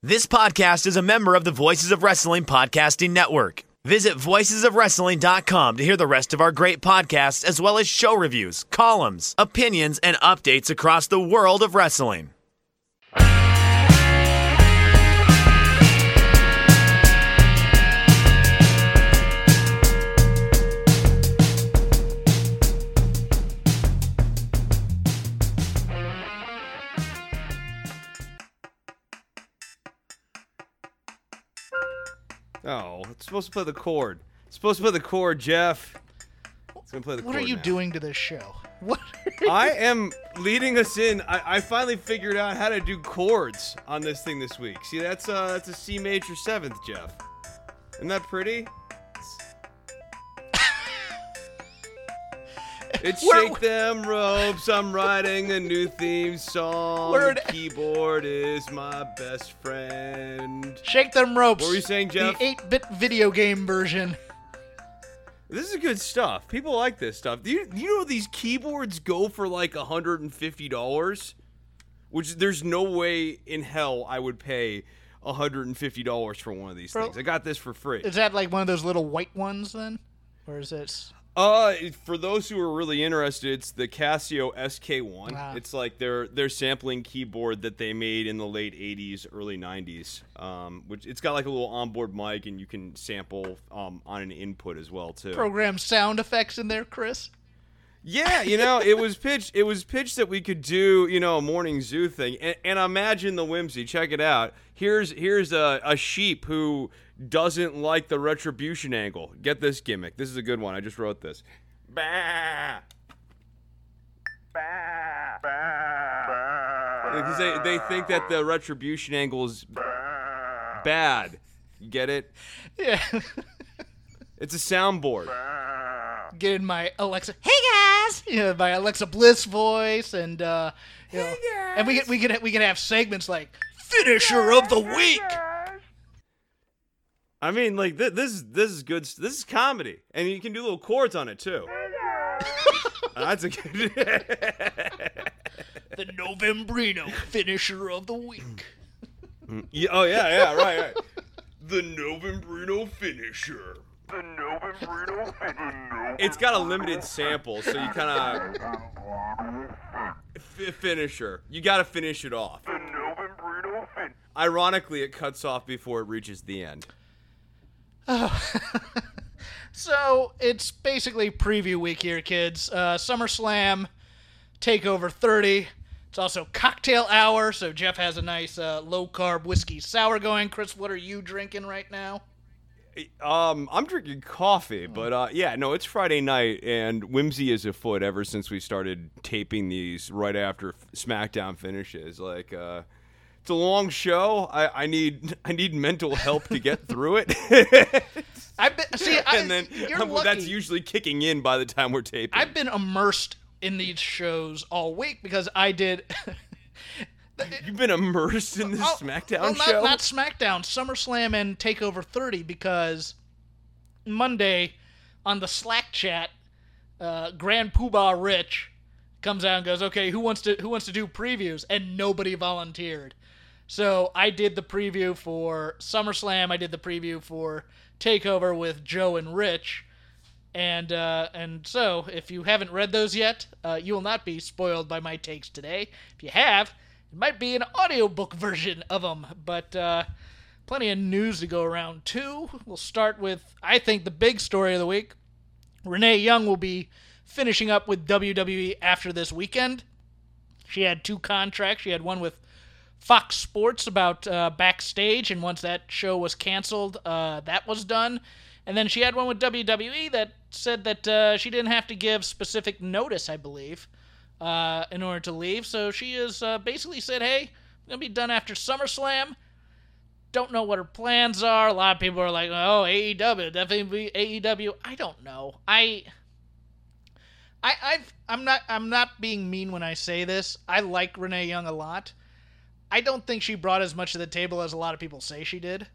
This podcast is a member of the Voices of Wrestling Podcasting Network. Visit voicesofwrestling.com to hear the rest of our great podcasts, as well as show reviews, columns, opinions, and updates across the world of wrestling. Oh, it's supposed to play the chord. It's supposed to play the chord, Jeff. It's gonna play the chord. What are you now. doing to this show? What? I am leading us in. I finally figured out how to do chords on this thing this week. See, that's a C major 7th, Jeff. Isn't that pretty? It's Shake Them Ropes, I'm writing a new theme song. The keyboard is my best friend. Shake Them Ropes. What were you saying, Jeff? The 8-bit video game version. This is good stuff. People like this stuff. You know these keyboards go for like $150? Which there's no way in hell I would pay $150 for one of these things. I got this for free. Is that like one of those little white ones then? Or is it... For those who are really interested, it's the Casio SK1. Wow. It's like their sampling keyboard that they made in the late 80s, early 90s. Which it's got like a little onboard mic, and you can sample on an input as well too. Program sound effects in there, Chris? Yeah, it was pitched that we could do, a morning zoo thing. And imagine the whimsy. Check it out. Here's a sheep who doesn't like the retribution angle. Get this gimmick. This is a good one. I just wrote this. Bah. Bah. Bah. Because they think that the retribution angle is bad. You get it? Yeah. It's a soundboard. Get in my Alexa, hey guys! My Alexa Bliss voice, and hey guys. And we can have segments like finisher of the week. I mean, like this is good. This is comedy, and you can do little chords on it too. That's a good. The Novembrino finisher of the week. Yeah, oh yeah, right. The Novembrino finisher. The Novembrino finisher. It's got a limited sample, so you kind of finisher. You got to finish it off. The Novembrino finisher. Ironically, it cuts off before it reaches the end. Oh. So it's basically preview week here, kids. SummerSlam, TakeOver 30. It's also cocktail hour, so Jeff has a nice low-carb whiskey sour going. Chris, what are you drinking right now? I'm drinking coffee, but it's Friday night, and whimsy is afoot ever since we started taping these right after SmackDown finishes. Like, it's a long show. I need mental help to get through it. You're lucky. That's usually kicking in by the time we're taping. I've been immersed in these shows all week because I did. You've been immersed in this SmackDown show? Not SmackDown, SummerSlam and TakeOver 30, because Monday on the Slack chat, Grand Poobah Rich comes out and goes, "Okay, who wants to do previews?" And nobody volunteered. So I did the preview for SummerSlam. I did the preview for TakeOver with Joe and Rich. And so if you haven't read those yet, you will not be spoiled by my takes today. If you have, it might be an audiobook version of them, but plenty of news to go around, too. We'll start with, I think, the big story of the week. Renee Young will be finishing up with WWE after this weekend. She had 2 contracts. She had one with Fox Sports about backstage, and once that show was canceled, that was done. And then she had one with WWE that said that she didn't have to give specific notice, I believe, in order to leave. So she has basically said, hey, I'm going to be done after SummerSlam. Don't know what her plans are. A lot of people are like, oh, AEW, definitely AEW. I don't know. I'm not being mean when I say this. I like Renee Young a lot. I don't think she brought as much to the table as a lot of people say she did.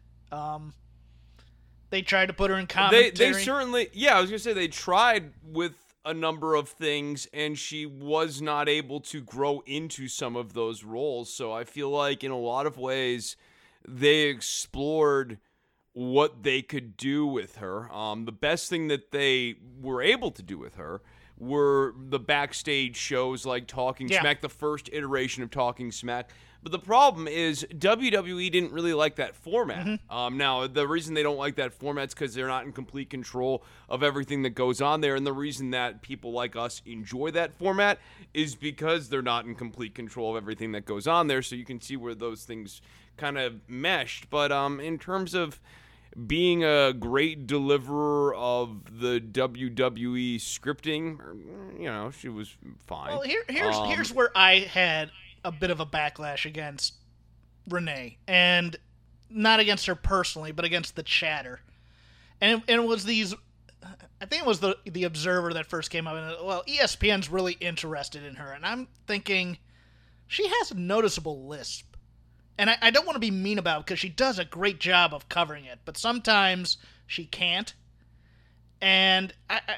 They tried to put her in commentary. They certainly, yeah, I was going to say they tried with a number of things, and she was not able to grow into some of those roles. So I feel like in a lot of ways, they explored what they could do with her. The best thing that they were able to do with her were the backstage shows like Talking Smack, the first iteration of Talking Smack. But the problem is WWE didn't really like that format. Now, the reason they don't like that format is because they're not in complete control of everything that goes on there. And the reason that people like us enjoy that format is because they're not in complete control of everything that goes on there. So you can see where those things kind of meshed. But in terms of being a great deliverer of the WWE scripting, she was fine. Well, here's where I had a bit of a backlash against Renee, and not against her personally, but against the chatter. And it was these, I think it was the Observer that first came up, and ESPN's really interested in her, and I'm thinking she has a noticeable lisp. And I don't want to be mean about it because she does a great job of covering it, but sometimes she can't. And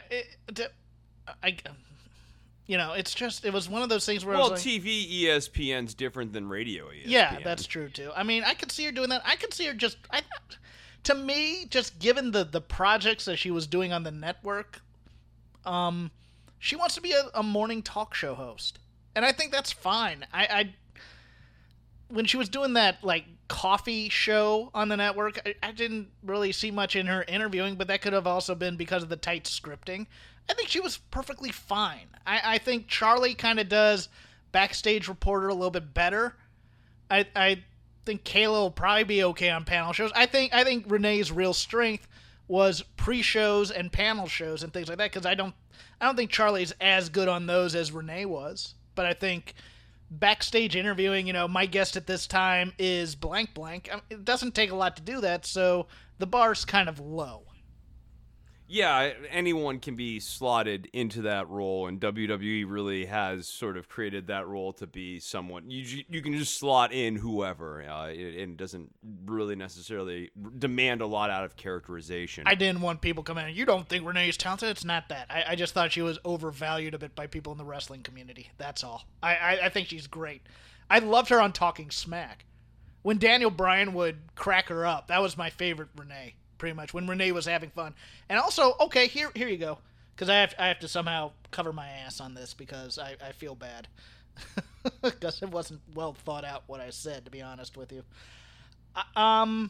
it was one of those things where TV ESPN's different than radio ESPN. Yeah, that's true too. I mean, I could see her doing that. I could see her to me, just given the projects that she was doing on the network, she wants to be a morning talk show host, and I think that's fine. When she was doing that like coffee show on the network, I didn't really see much in her interviewing, but that could have also been because of the tight scripting. I think she was perfectly fine. I think Charlie kind of does backstage reporter a little bit better. I think Kayla will probably be okay on panel shows. I think Renee's real strength was pre-shows and panel shows and things like that, because I don't think Charlie's as good on those as Renee was. But I think backstage interviewing, my guest at this time is blank blank. It doesn't take a lot to do that, so the bar's kind of low. Yeah, anyone can be slotted into that role, and WWE really has sort of created that role to be someone you can just slot in whoever, and it doesn't really necessarily demand a lot out of characterization. I didn't want people coming in, you don't think Renee's talented? It's not that. I just thought she was overvalued a bit by people in the wrestling community. That's all. I think she's great. I loved her on Talking Smack. When Daniel Bryan would crack her up, that was my favorite Renee. Pretty much when Renee was having fun. And also, okay, here you go, because I have to somehow cover my ass on this because I feel bad because it wasn't well thought out what I said, to be honest with you. I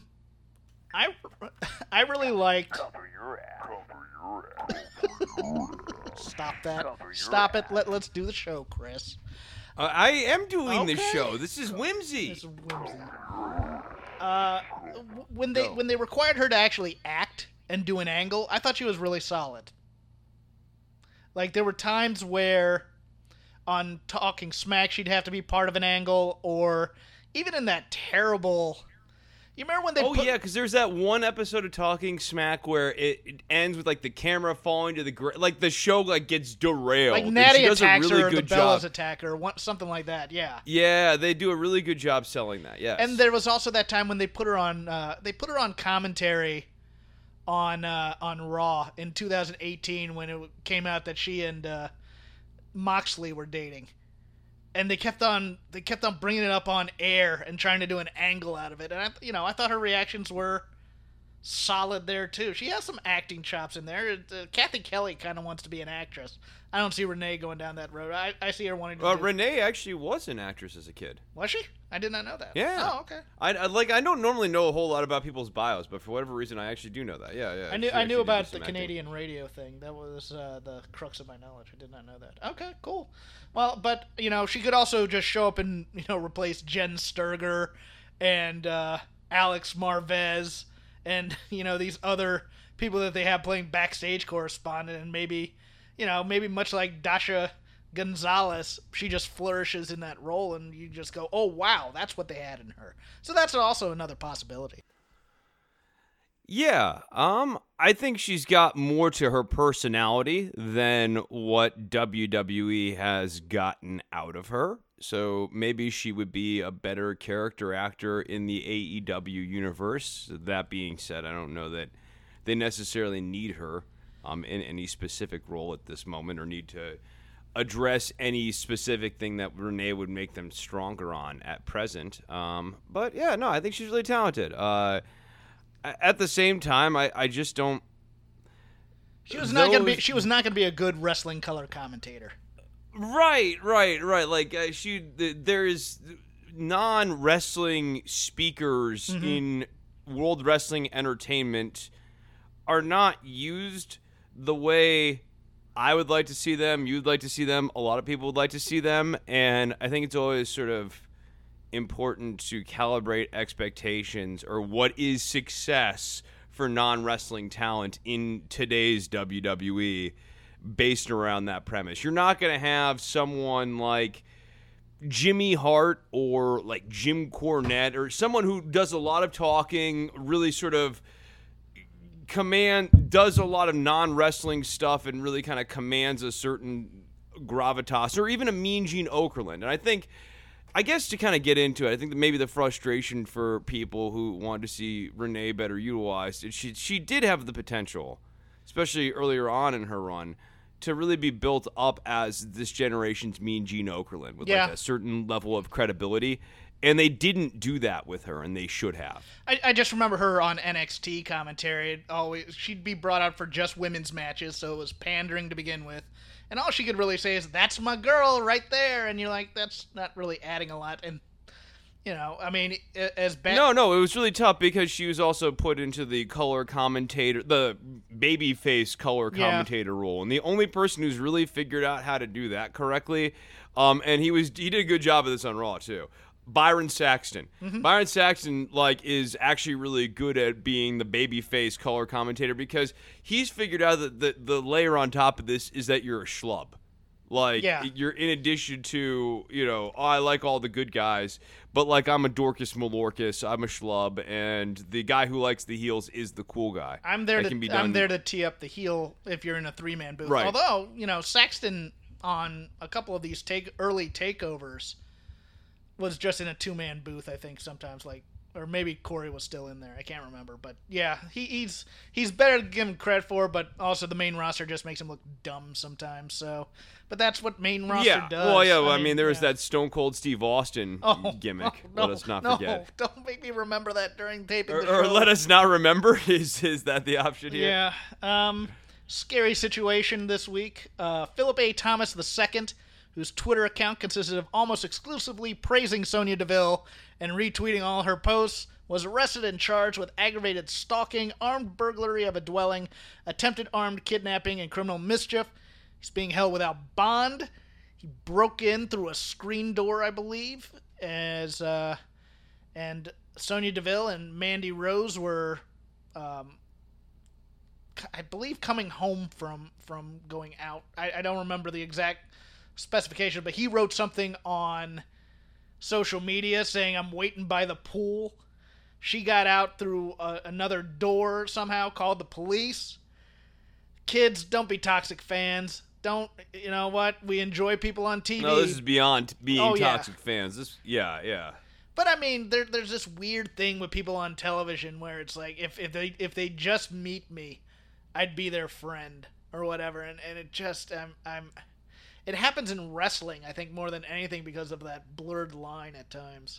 really liked. Cover your ass. Stop that! Stop it! Let's do the show, Chris. I am doing the show. This is whimsy. This is whimsy. When they required her to actually act and do an angle, I thought she was really solid. Like, there were times where on Talking Smack she'd have to be part of an angle, or even in that terrible... You remember when they because there's that one episode of Talking Smack where it ends with, like, the camera falling to the ground. Like, the show, like, gets derailed. Like, Natty attacks her, or the Bellas attack her, or something like that, yeah. Yeah, they do a really good job selling that, yes. And there was also that time when they put her on commentary on Raw in 2018 when it came out that she and Moxley were dating. And they kept on bringing it up on air and trying to do an angle out of it. And I thought her reactions were solid there too. She has some acting chops in there. Kathy Kelly kind of wants to be an actress. I don't see Renee going down that road. I see her wanting to. Renee actually was an actress as a kid. Was she? I did not know that. Yeah. Oh, okay. I don't normally know a whole lot about people's bios, but for whatever reason, I actually do know that. Yeah. I knew about the Canadian radio thing. That was the crux of my knowledge. I did not know that. Okay, cool. Well, but she could also just show up and replace Jen Sturger and Alex Marvez and these other people that they have playing backstage correspondent, and maybe much like Dasha Gonzalez, she just flourishes in that role, and you just go, oh wow, that's what they had in her. So that's also another possibility. Yeah, I think she's got more to her personality than what WWE has gotten out of her. So maybe she would be a better character actor in the AEW universe. That being said, I don't know that they necessarily need her in any specific role at this moment, or need to address any specific thing that Renee would make them stronger on at present. But yeah, no, I think she's really talented. At the same time, I just don't. She was not gonna be a good wrestling color commentator. Right. Like there's non-wrestling speakers in World Wrestling Entertainment are not used the way I would like to see them. You'd like to see them. A lot of people would like to see them, and I think it's always sort of important to calibrate expectations or what is success for non-wrestling talent in today's WWE based around that premise. You're not going to have someone like Jimmy Hart or like Jim Cornette or someone who does a lot of talking, really sort of does a lot of non-wrestling stuff and really kind of commands a certain gravitas, or even a Mean Gene Okerlund. And I guess to kind of get into it, I think that maybe the frustration for people who want to see Renee better utilized is she did have the potential, especially earlier on in her run, to really be built up as this generation's Mean Gene Okerlund with like a certain level of credibility. And they didn't do that with her, and they should have. I just remember her on NXT commentary. She'd be brought out for just women's matches, so it was pandering to begin with. And all she could really say is, "That's my girl right there." And you're like, that's not really adding a lot. And, I mean, as bad... No, it was really tough because she was also put into the color commentator, the babyface color commentator role. And the only person who's really figured out how to do that correctly, and he did a good job of this on Raw, too, Byron Saxton. Byron Saxton is actually really good at being the babyface color commentator because he's figured out that the layer on top of this is that you're a schlub. You're in addition to, I like all the good guys, but I'm a Dorcas Malorcas, I'm a schlub, and the guy who likes the heels is the cool guy. I'm there to tee up the heel if you're in a 3-man booth. Right. Although, Saxton on a couple of these early takeovers was just in a 2-man booth, I think, sometimes, or maybe Corey was still in there. I can't remember. But, yeah, he's better to give him credit for, but also the main roster just makes him look dumb sometimes. So, but that's what main roster does. Well, yeah, I mean there was that Stone Cold Steve Austin gimmick. Let us not forget. Don't make me remember that during taping the show. show. Or let us not remember? Is that the option here? Yeah. Scary situation this week. Philip A. Thomas II, whose Twitter account consisted of almost exclusively praising Sonya Deville and retweeting all her posts, was arrested and charged with aggravated stalking, armed burglary of a dwelling, attempted armed kidnapping, and criminal mischief. He's being held without bond. He broke in through a screen door, I believe, and Sonya Deville and Mandy Rose were, I believe, coming home from going out. I don't remember the exact specification, but he wrote something on social media saying, "I'm waiting by the pool." She got out through another door somehow, called the police. Kids, don't be toxic fans. Don't, you know what? We enjoy people on TV. No, this is beyond being toxic fans. Yeah. But I mean, there's this weird thing with people on television where it's like, if they just meet me, I'd be their friend or whatever, and it just it happens in wrestling, I think, more than anything because of that blurred line at times.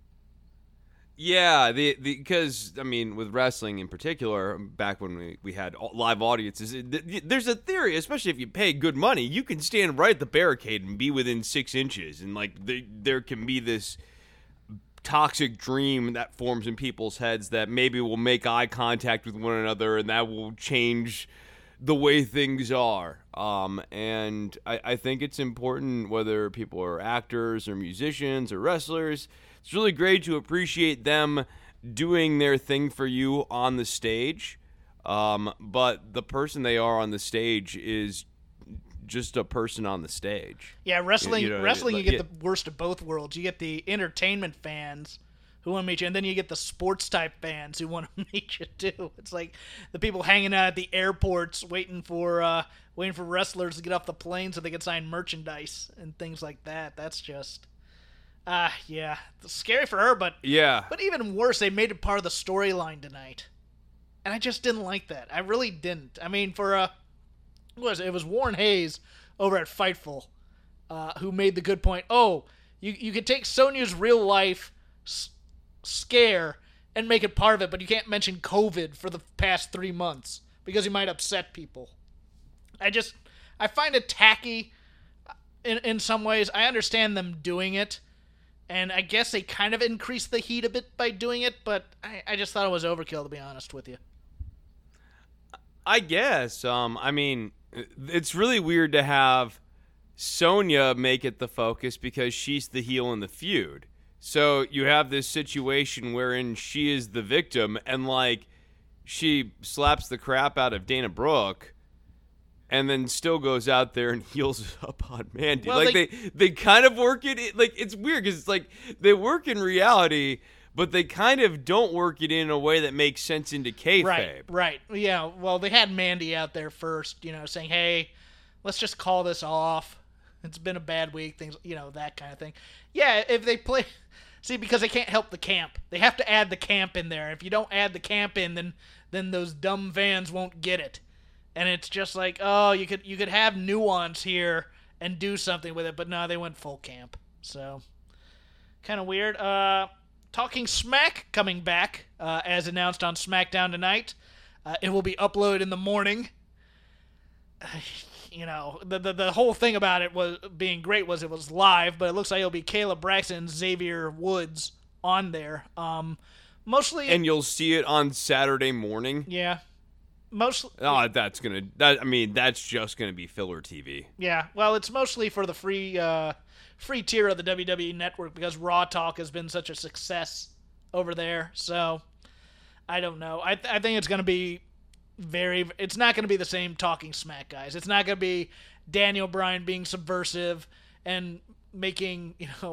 Yeah, because, I mean, with wrestling in particular, back when we had live audiences, there's a theory, especially if you pay good money, you can stand right at the barricade and be within 6 inches, and, there can be this toxic dream that forms in people's heads that maybe we'll make eye contact with one another, and that will change the way things are. And I think it's important, whether people are actors or musicians or wrestlers, it's really great to appreciate them doing their thing for you on the stage. But the person they are on the stage is just a person on the stage. Yeah, wrestling, you get the worst of both worlds. You get the entertainment fans who want to meet you, and then you get the sports type fans who want to meet you too. It's like the people hanging out at the airports waiting for wrestlers to get off the plane so they can sign merchandise and things like that. That's just it's scary for her, but even worse, they made it part of the storyline tonight, and I just didn't like that. I really didn't. I mean, it was Warren Hayes over at Fightful who made the good point. Oh, you could take Sonya's real life scare and make it part of it, but you can't mention COVID for the past 3 months because you might upset people. I find it tacky in some ways. I understand them doing it, and I guess they kind of increased the heat a bit by doing it, but I just thought it was overkill, to be honest with you. I guess. I mean, it's really weird to have Sonya make it the focus because she's the heel in the feud. So you have this situation wherein she is the victim and, like, she slaps the crap out of Dana Brooke and then still goes out there and heals up on Mandy. Well, like, they kind of work it. Like, it's weird because it's like they work in reality, but they kind of don't work it in a way that makes sense into kayfabe. Right. Yeah, well, they had Mandy out there first, saying, hey, let's just call this off. It's been a bad week, things, that kind of thing. Yeah, if they play... See, because they can't help the camp. They have to add the camp in there. If you don't add the camp in, then those dumb fans won't get it. And it's just like, oh, you could have nuance here and do something with it, but no, they went full camp. So, kind of weird. Talking Smack coming back, as announced on SmackDown tonight. It will be uploaded in the morning. The whole thing about it was being great was it was live, but it looks like it'll be Caleb Braxton and Xavier Woods on there. Mostly, and you'll see it on Saturday morning. Yeah, mostly. Oh, that's just gonna be filler TV. Yeah, well, it's mostly for the free tier of the WWE Network because Raw Talk has been such a success over there. So I don't know. I think it's gonna be. It's not going to be the same Talking Smack guys. It's not going to be Daniel Bryan being subversive and making,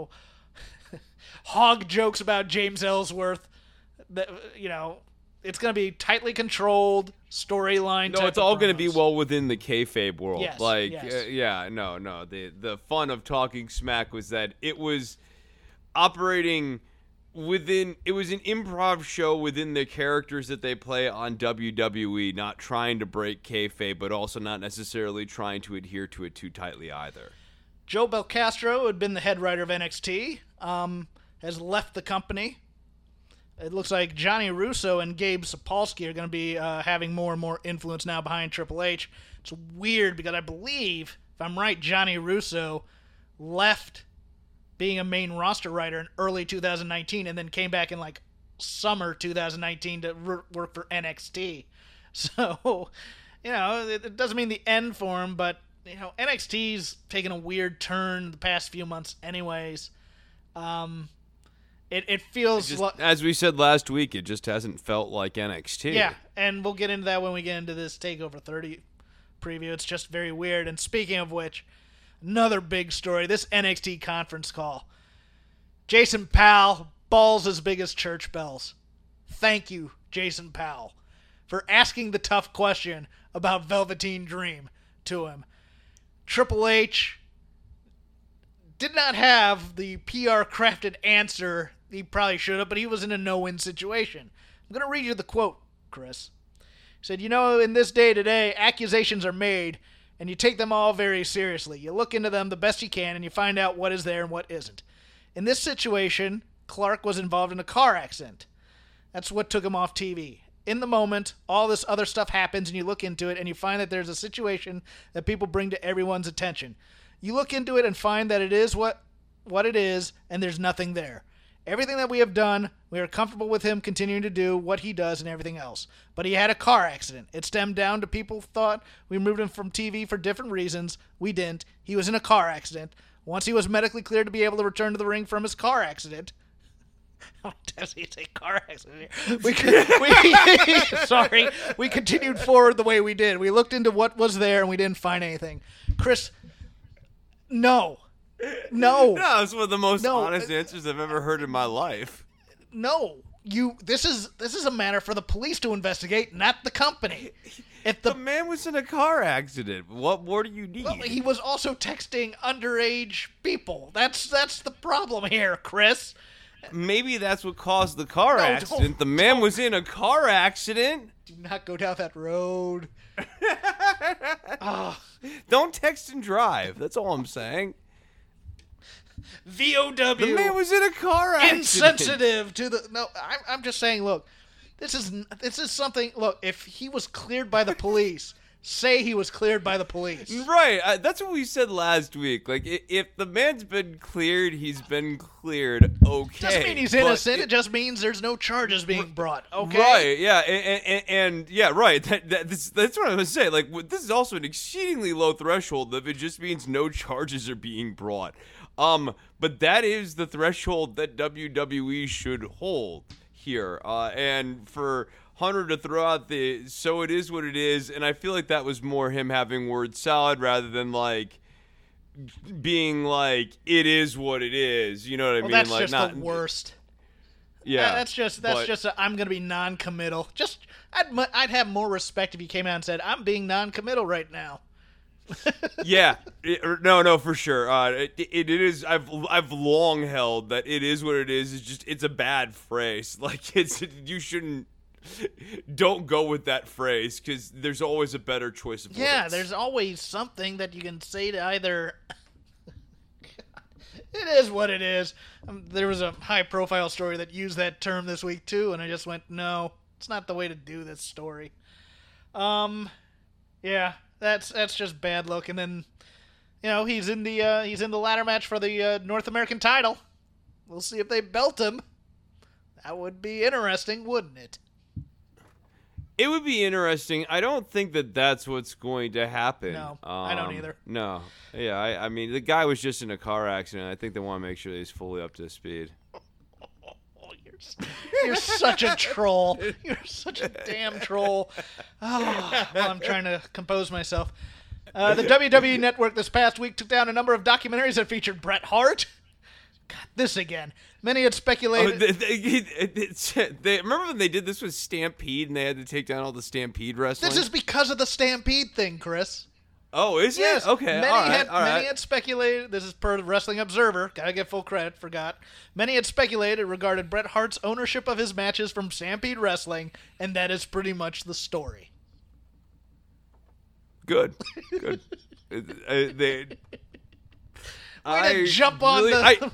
hog jokes about James Ellsworth. It's going to be tightly controlled storyline. No, it's all going to be well within the kayfabe world. Yes, yes. No. The fun of Talking Smack was that it was operating it was an improv show within the characters that they play on WWE, not trying to break kayfabe, but also not necessarily trying to adhere to it too tightly either. Joe Belcastro, who had been the head writer of NXT, has left the company. It looks like Johnny Russo and Gabe Sapolsky are going to be having more and more influence now behind Triple H. It's weird because I believe, if I'm right, Johnny Russo left being a main roster writer in early 2019 and then came back in like summer 2019 to work for NXT. So, it doesn't mean the end for him, but, NXT's taken a weird turn the past few months anyways. It feels like... As we said last week, it just hasn't felt like NXT. Yeah, and we'll get into that when we get into this TakeOver 30 preview. It's just very weird. And speaking of which... Another big story, this NXT conference call. Jason Powell, balls as big as church bells. Thank you, Jason Powell, for asking the tough question about Velveteen Dream to him. Triple H did not have the PR-crafted answer he probably should have, but he was in a no-win situation. I'm going to read you the quote, Chris. He said, in this day today, accusations are made, and you take them all very seriously. You look into them the best you can, and you find out what is there and what isn't. In this situation, Clark was involved in a car accident. That's what took him off TV. In the moment, all this other stuff happens, and you look into it, and you find that there's a situation that people bring to everyone's attention. You look into it and find that it is what it is, and there's nothing there. Everything that we have done, we are comfortable with him continuing to do what he does and everything else. But he had a car accident. It stemmed down to people thought we moved him from TV for different reasons. We didn't. He was in a car accident. Once he was medically cleared to be able to return to the ring from his car accident. How does he say car accident here? Sorry. We continued forward the way we did. We looked into what was there and we didn't find anything. Chris, no. No, it's one of the most honest answers I've ever heard in my life. No, This is a matter for the police to investigate, not the company. If the man was in a car accident, what more do you need? Well, he was also texting underage people. That's the problem here, Chris. Maybe that's what caused the car accident. The man was in a car accident. Do not go down that road. Don't text and drive. That's all I'm saying. VOW. The man was in a car accident. Insensitive to the. No, I'm just saying. Look, this is something. Look, if he was cleared by the police, say he was cleared by the police. Right. That's what we said last week. Like, if the man's been cleared, he's been cleared. Okay. Doesn't mean he's innocent. It just means there's no charges being brought. Okay. Right. Yeah. And yeah. Right. That's what I was saying. Like, this is also an exceedingly low threshold. If it just means no charges are being brought. But that is the threshold that WWE should hold here. And for Hunter to throw out so it is what it is, and I feel like that was more him having word salad rather than like being like it is what it is. You know what I mean? That's like, just not the worst. Yeah, that's just I'm gonna be non-committal. Just I'd have more respect if you came out and said I'm being non-committal right now. Yeah, no, for sure. It is. I've long held that it is what it is. It's a bad phrase. Like you shouldn't. Don't go with that phrase because there's always a better choice of words. Yeah, there's always something that you can say to either. It is what it is. There was a high-profile story that used that term this week too, and I just went, no, it's not the way to do this story. Yeah, that's just bad luck. And then, he's in the ladder match for the North American title. We'll see if they belt him. That would be interesting, wouldn't it? It would be interesting. I don't think that that's what's going to happen. No, I don't either. No. Yeah, I mean, the guy was just in a car accident. I think they want to make sure that he's fully up to speed. You're such a troll. You're such a damn troll. Oh, well, I'm trying to compose myself. The WWE Network this past week took down a number of documentaries that featured Bret Hart. God, this again. Many had speculated. They remember when they did this with Stampede and they had to take down all the Stampede wrestling? This is because of the Stampede thing, Chris. Oh, is yes. it? Okay. Many had speculated. This is per Wrestling Observer. Gotta get full credit. Forgot. Many had speculated regarding Bret Hart's ownership of his matches from Stampede Wrestling, and that is pretty much the story. Good. Way to jump on the.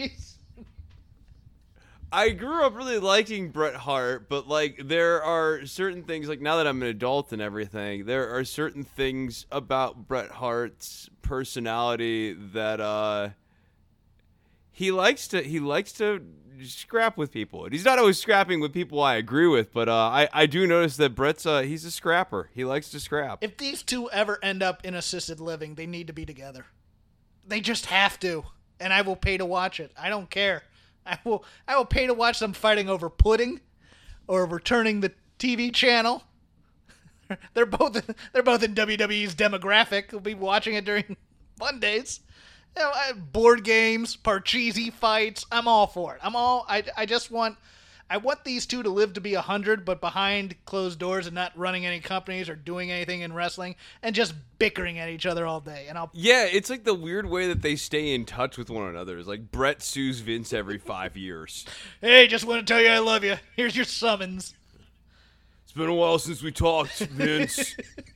I grew up really liking Bret Hart, but like there are certain things, like now that I'm an adult and everything, there are certain things about Bret Hart's personality that he likes to scrap with people. And he's not always scrapping with people I agree with, but I do notice that Bret's he's a scrapper. He likes to scrap. If these two ever end up in assisted living, they need to be together. They just have to, and I will pay to watch it. I don't care. I will pay to watch them fighting over pudding or returning the TV channel. They're both in WWE's demographic. We'll be watching it during Mondays. Board games, Parcheesi fights. I'm all for it. I want these two to live to be 100, but behind closed doors and not running any companies or doing anything in wrestling and just bickering at each other all day. Yeah, it's like the weird way that they stay in touch with one another. It's like Bret sues Vince every 5 years. Hey, just want to tell you I love you. Here's your summons. It's been a while since we talked, Vince.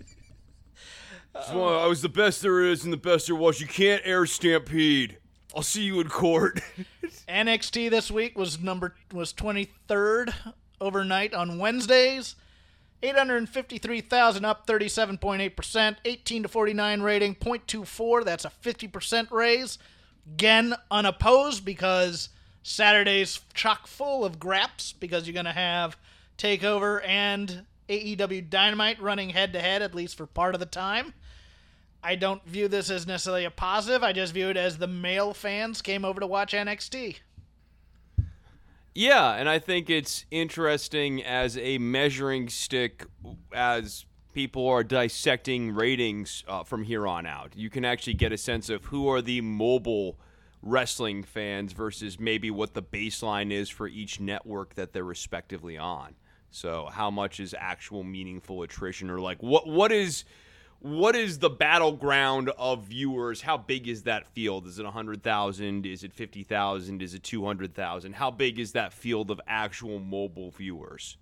I was the best there is and the best there was. You can't air Stampede. I'll see you in court. NXT this week was 23rd overnight on Wednesdays. 853,000 up 37.8%. 18 to 49 rating, 0.24. That's a 50% raise. Again, unopposed because Saturday's chock full of graps because you're going to have TakeOver and AEW Dynamite running head-to-head, at least for part of the time. I don't view this as necessarily a positive. I just view it as the male fans came over to watch NXT. Yeah, and I think it's interesting as a measuring stick as people are dissecting ratings from here on out. You can actually get a sense of who are the mobile wrestling fans versus maybe what the baseline is for each network that they're respectively on. So how much is actual meaningful attrition, or like what is the battleground of viewers? How big is that field? Is it 100,000? Is it 50,000? Is it 200,000? How big is that field of actual mobile viewers?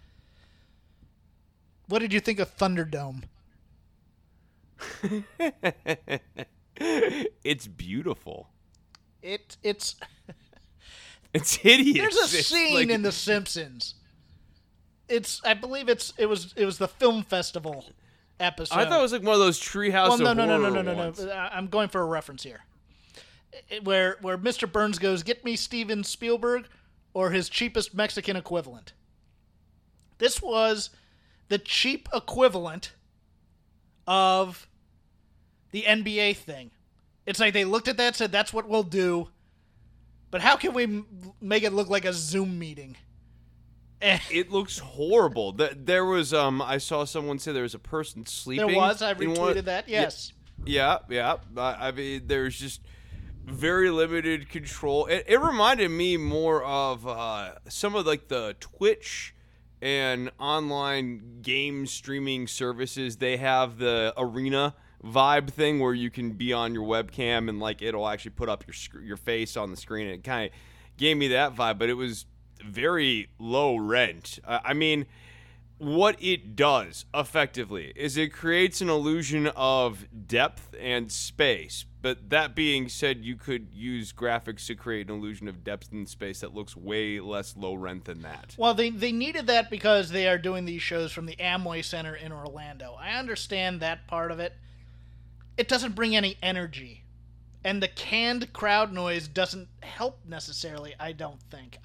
What did you think of Thunderdome? It's beautiful. It's It's hideous. there's a It's scene like- in The Simpsons. I believe it was the film festival episode. I thought it was like one of those Treehouse Well, of no. Horror ones. I'm going for a reference here. Where Mr. Burns goes, get me Steven Spielberg or his cheapest Mexican equivalent. This was the cheap equivalent of the NBA thing. It's like they looked at that and said, that's what we'll do. But how can we make it look like a Zoom meeting? It looks horrible. There was I saw someone say there was a person sleeping. There was. I in retweeted one- that. Yes. Yeah. I mean, there's just very limited control. It reminded me more of some of like the Twitch and online game streaming services. They have the arena vibe thing where you can be on your webcam and like it'll actually put up your face on the screen. It kind of gave me that vibe, but it was very low rent. I mean, what it does effectively is it creates an illusion of depth and space. But that being said, you could use graphics to create an illusion of depth and space that looks way less low rent than that. Well, they needed that because they are doing these shows from the Amway Center in Orlando. I understand that part of it. It doesn't bring any energy. And the canned crowd noise doesn't help necessarily, I don't think.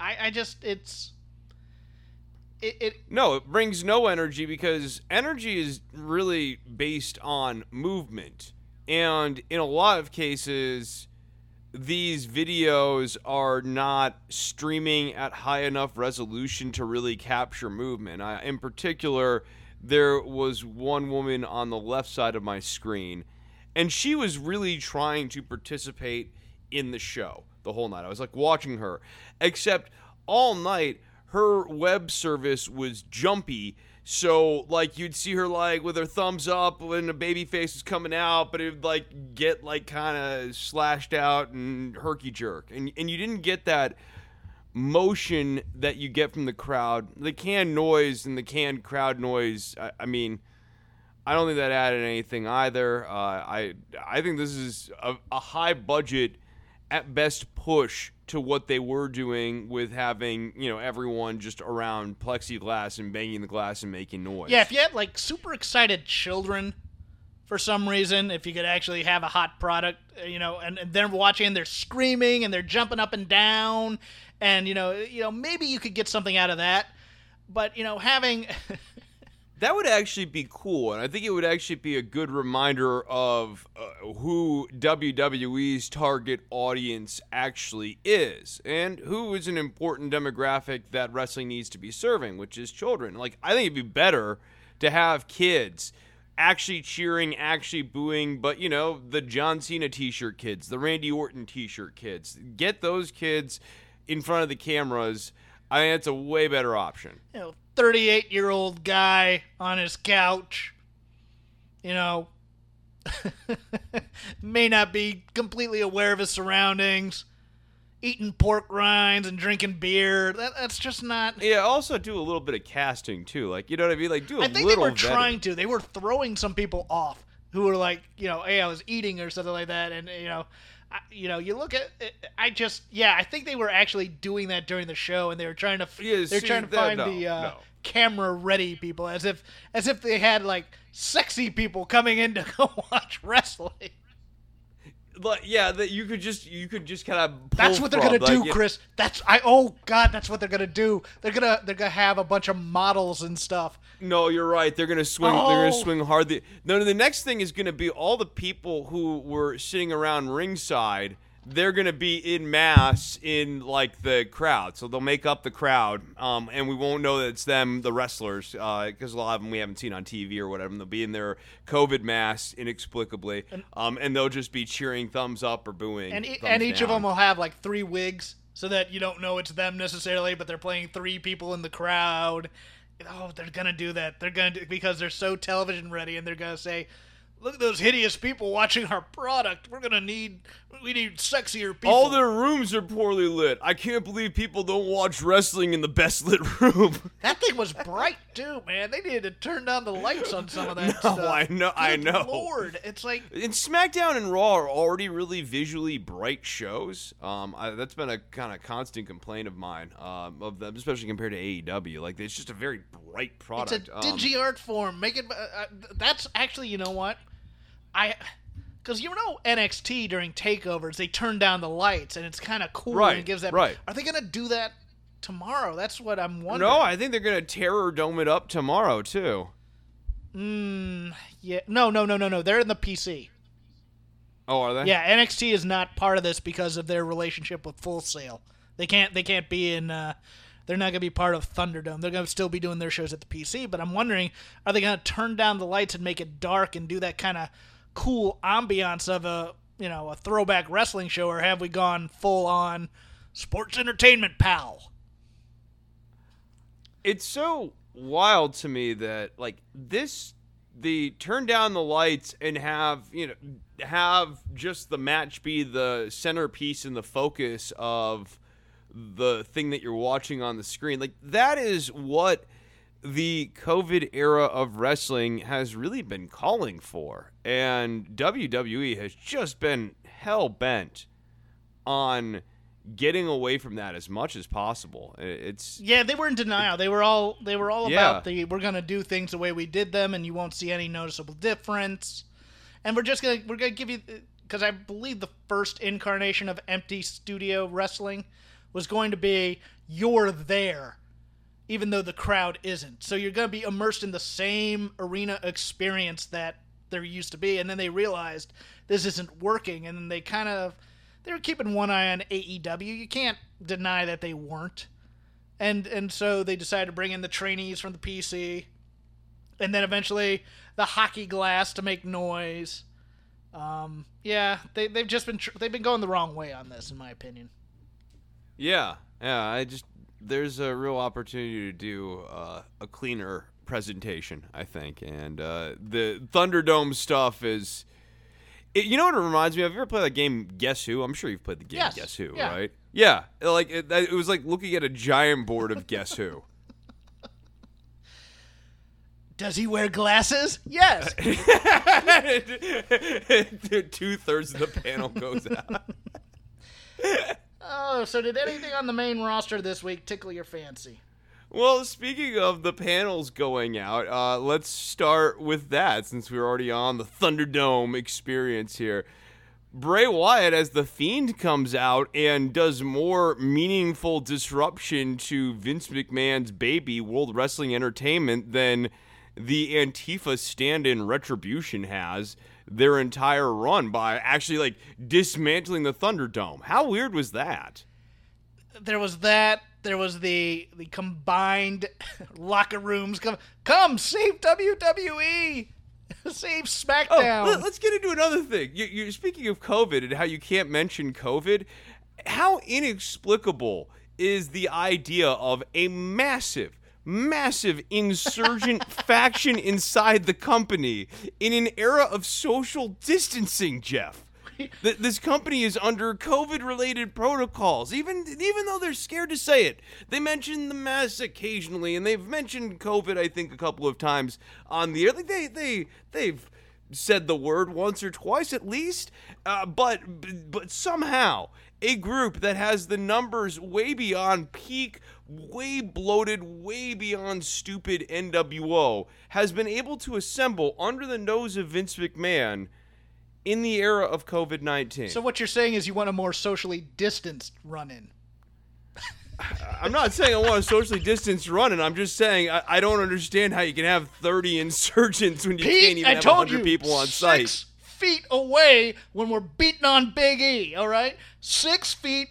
No, it brings no energy because energy is really based on movement. And in a lot of cases, these videos are not streaming at high enough resolution to really capture movement. In particular, there was one woman on the left side of my screen, and she was really trying to participate in the show the whole night. I was like watching her, except all night her web service was jumpy. So, like, you'd see her, like, with her thumbs up when a baby face was coming out, but it would, like, get, like, kind of slashed out and herky-jerk. And you didn't get that motion that you get from the crowd. The canned noise and the canned crowd noise, I mean, I don't think that added anything either. I think this is a high-budget, at best, push to what they were doing with having, everyone just around plexiglass and banging the glass and making noise. Yeah, if you had, like, super excited children for some reason, if you could actually have a hot product, and they're watching and they're screaming and they're jumping up and down, and, maybe you could get something out of that. But, having... That would actually be cool, and I think it would actually be a good reminder of who WWE's target audience actually is, and who is an important demographic that wrestling needs to be serving, which is children. Like, I think it'd be better to have kids actually cheering, actually booing, but, the John Cena t-shirt kids, the Randy Orton t-shirt kids. Get those kids in front of the cameras. I think that's a way better option. 38-year-old guy on his couch, may not be completely aware of his surroundings, eating pork rinds and drinking beer. That's just not... Yeah, also do a little bit of casting, too. Like, you know what I mean? Like, do a little I think they were vetting. trying to. They were throwing some people off who were like, hey, I was eating or something like that, and, you look at it, I think they were actually doing that during the show, and they were trying to find camera ready people, as if they had like sexy people coming in to go watch wrestling. But yeah, that you could just kind of. That's what they're gonna do, Chris. That's what they're gonna do. They're gonna have a bunch of models and stuff. No, you're right. They're gonna swing. Oh. They're gonna swing hard. The next thing is gonna be all the people who were sitting around ringside. They're gonna be in mass in like the crowd, so they'll make up the crowd, and we won't know that it's them, the wrestlers, because a lot of them we haven't seen on TV or whatever. And they'll be in their COVID masks inexplicably, and they'll just be cheering thumbs up or booing. And thumbs each down. of them will have like 3 wigs, so that you don't know it's them necessarily, but they're playing 3 people in the crowd. Oh, they're gonna do that. They're gonna because they're so television ready, and they're gonna say, Look at those hideous people watching our product. We need sexier people. All their rooms are poorly lit. I can't believe people don't watch wrestling in the best lit room. That thing was bright too, man. They needed to turn down the lights on some of that stuff. I know. Good Lord, it's like And SmackDown and Raw are already really visually bright shows. That's been a kind of constant complaint of mine, of them, especially compared to AEW. Like, it's just a very bright product. it's a dingy art form. Make it. That's actually, you know what? Because you know NXT during takeovers, they turn down the lights and it's kind of cool. Right, And it gives that. right. Are they gonna do that tomorrow? That's what I'm wondering. No, I think they're gonna Terror Dome it up tomorrow too. Yeah. No. They're in the PC. Oh, are they? Yeah, NXT is not part of this because of their relationship with Full Sail. They can't be in. They're not going to be part of Thunderdome. They're going to still be doing their shows at the PC. But I'm wondering, are they going to turn down the lights and make it dark and do that kind of cool ambiance of a throwback wrestling show, or have we gone full on sports entertainment, pal? It's so wild to me that they turn down the lights and have just the match be the centerpiece and the focus of the thing that you're watching on the screen. Like, that is what the COVID era of wrestling has really been calling for. And WWE has just been hell-bent on getting away from that as much as possible. Yeah, they were in denial. They were all about we're going to do things the way we did them and you won't see any noticeable difference. And we're going to give you, because I believe the first incarnation of empty studio wrestling was going to be you're there, even though the crowd isn't. So you're going to be immersed in the same arena experience that there used to be. And then they realized this isn't working. And then they were keeping one eye on AEW. You can't deny that they weren't. And so they decided to bring in the trainees from the PC. And then eventually the hockey glass to make noise. They've been going the wrong way on this, in my opinion. Yeah. There's a real opportunity to do a cleaner presentation, I think. And the Thunderdome stuff is... you know what it reminds me of? Have you ever played that game Guess Who? I'm sure you've played the game Yes. Guess Who, Yeah. right? Yeah. It was like looking at a giant board of Guess Who. Does he wear glasses? Yes. 2/3 of the panel goes out. Oh, so did anything on the main roster this week tickle your fancy? Well, speaking of the panels going out, let's start with that since we're already on the Thunderdome experience here. Bray Wyatt as The Fiend comes out and does more meaningful disruption to Vince McMahon's baby, World Wrestling Entertainment, than the Antifa stand-in Retribution has their entire run by actually dismantling the Thunderdome. How weird was that? There was that. There was the combined locker rooms. Come save WWE. Save SmackDown. Oh, let's get into another thing. You're speaking of COVID and how you can't mention COVID. How inexplicable is the idea of a massive insurgent faction inside the company in an era of social distancing, Jeff? This company is under COVID-related protocols, even though they're scared to say it. They mention the masks occasionally, and they've mentioned COVID, I think, a couple of times on the air. Like they've said the word once or twice at least, but somehow a group that has the numbers way beyond peak, way bloated, way beyond stupid NWO has been able to assemble under the nose of Vince McMahon in the era of COVID-19. So what you're saying is you want a more socially distanced run-in. I'm not saying I want a socially distanced run-in. I'm just saying I don't understand how you can have 30 insurgents when you can't even have 100 people on site. 6 feet away when we're beating on Big E, all right? 6 feet.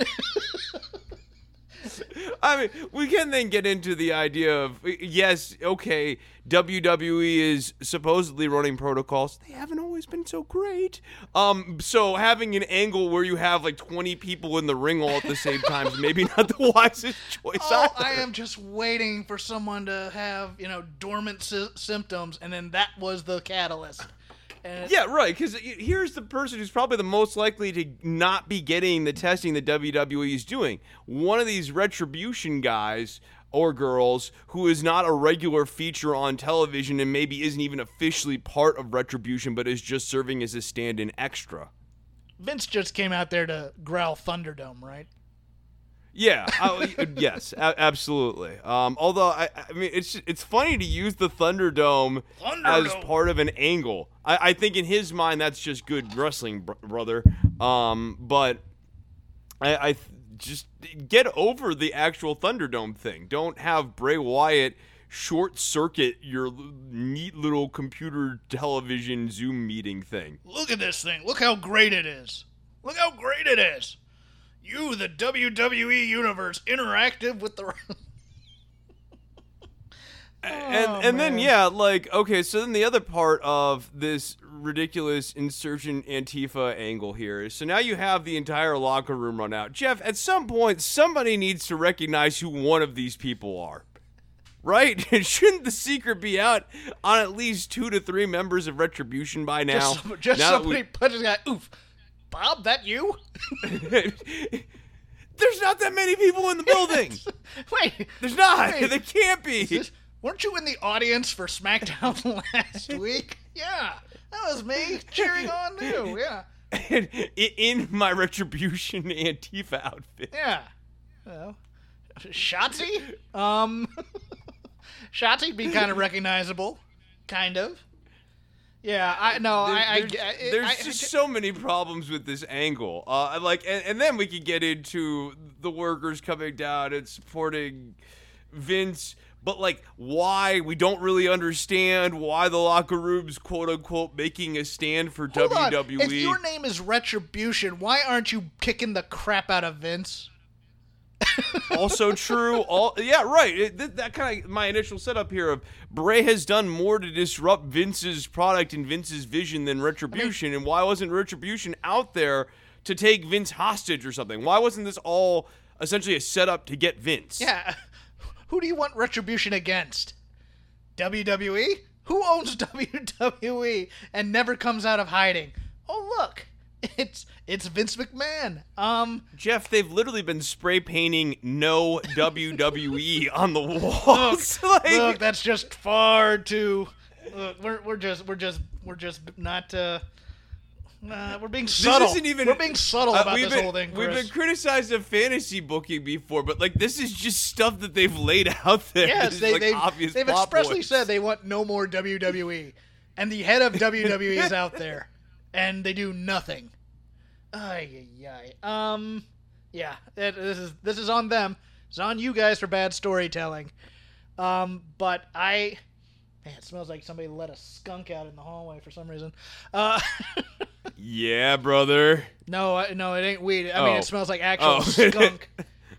I mean, we can then get into the idea of, yes, okay, WWE is supposedly running protocols. They haven't always been so great. So having an angle where you have 20 people in the ring all at the same time is maybe not the wisest choice either. I am just waiting for someone to have, dormant symptoms, and then that was the catalyst. And Yeah, right, because here's the person who's probably the most likely to not be getting the testing that WWE is doing. One of these Retribution guys or girls who is not a regular feature on television and maybe isn't even officially part of Retribution, but is just serving as a stand-in extra. Vince just came out there to growl Thunderdome, right? Yeah, yes, absolutely. Although I mean, it's funny to use the Thunderdome as part of an angle. I think in his mind that's just good wrestling, brother. But I just get over the actual Thunderdome thing. Don't have Bray Wyatt short circuit your neat little computer television Zoom meeting thing. Look at this thing. Look how great it is. Look how great it is. You, the WWE Universe, interactive with the... And then, yeah, like, okay, so then the other part of this ridiculous insurgent Antifa angle here is, so now you have the entire locker room run out. Jeff, at some point, somebody needs to recognize who one of these people are. Right? Shouldn't the secret be out on at least 2 to 3 members of Retribution by now? Just somebody punches a guy, oof. Bob, that you? There's not that many people in the building. Wait. There's not. Wait. There can't be. Weren't you in the audience for SmackDown last week? Yeah. That was me cheering on you. Yeah. In my Retribution Antifa outfit. Yeah. Well, Shotzi? Shotzi'd be kind of recognizable. Kind of. Yeah, there's just so many problems with this angle. And then we could get into the workers coming down and supporting Vince, but like, why? We don't really understand why the locker room's quote unquote making a stand for Hold WWE. On. If your name is Retribution, why aren't you kicking the crap out of Vince? Also true. Yeah, right. That kind of my initial setup here of Bray has done more to disrupt Vince's product and Vince's vision than Retribution. And why wasn't Retribution out there to take Vince hostage or something? Why wasn't this all essentially a setup to get Vince? Yeah. Who do you want Retribution against? WWE? Who owns WWE and never comes out of hiding? Oh, look. It's Vince McMahon. Jeff, they've literally been spray painting "No WWE" on the walls. Look, that's just far too. Look, we're just not. We're being subtle. This isn't even, we're being subtle about this whole thing, Chris. We've been criticized of fantasy booking before, but like this is just stuff that they've laid out there. Yes, they've expressly said they want no more WWE, and the head of WWE is out there, and they do nothing. Yeah, this is on them. It's on you guys for bad storytelling. But man, it smells like somebody let a skunk out in the hallway for some reason. Yeah, brother. No, it ain't weed. I mean, it smells like actual skunk.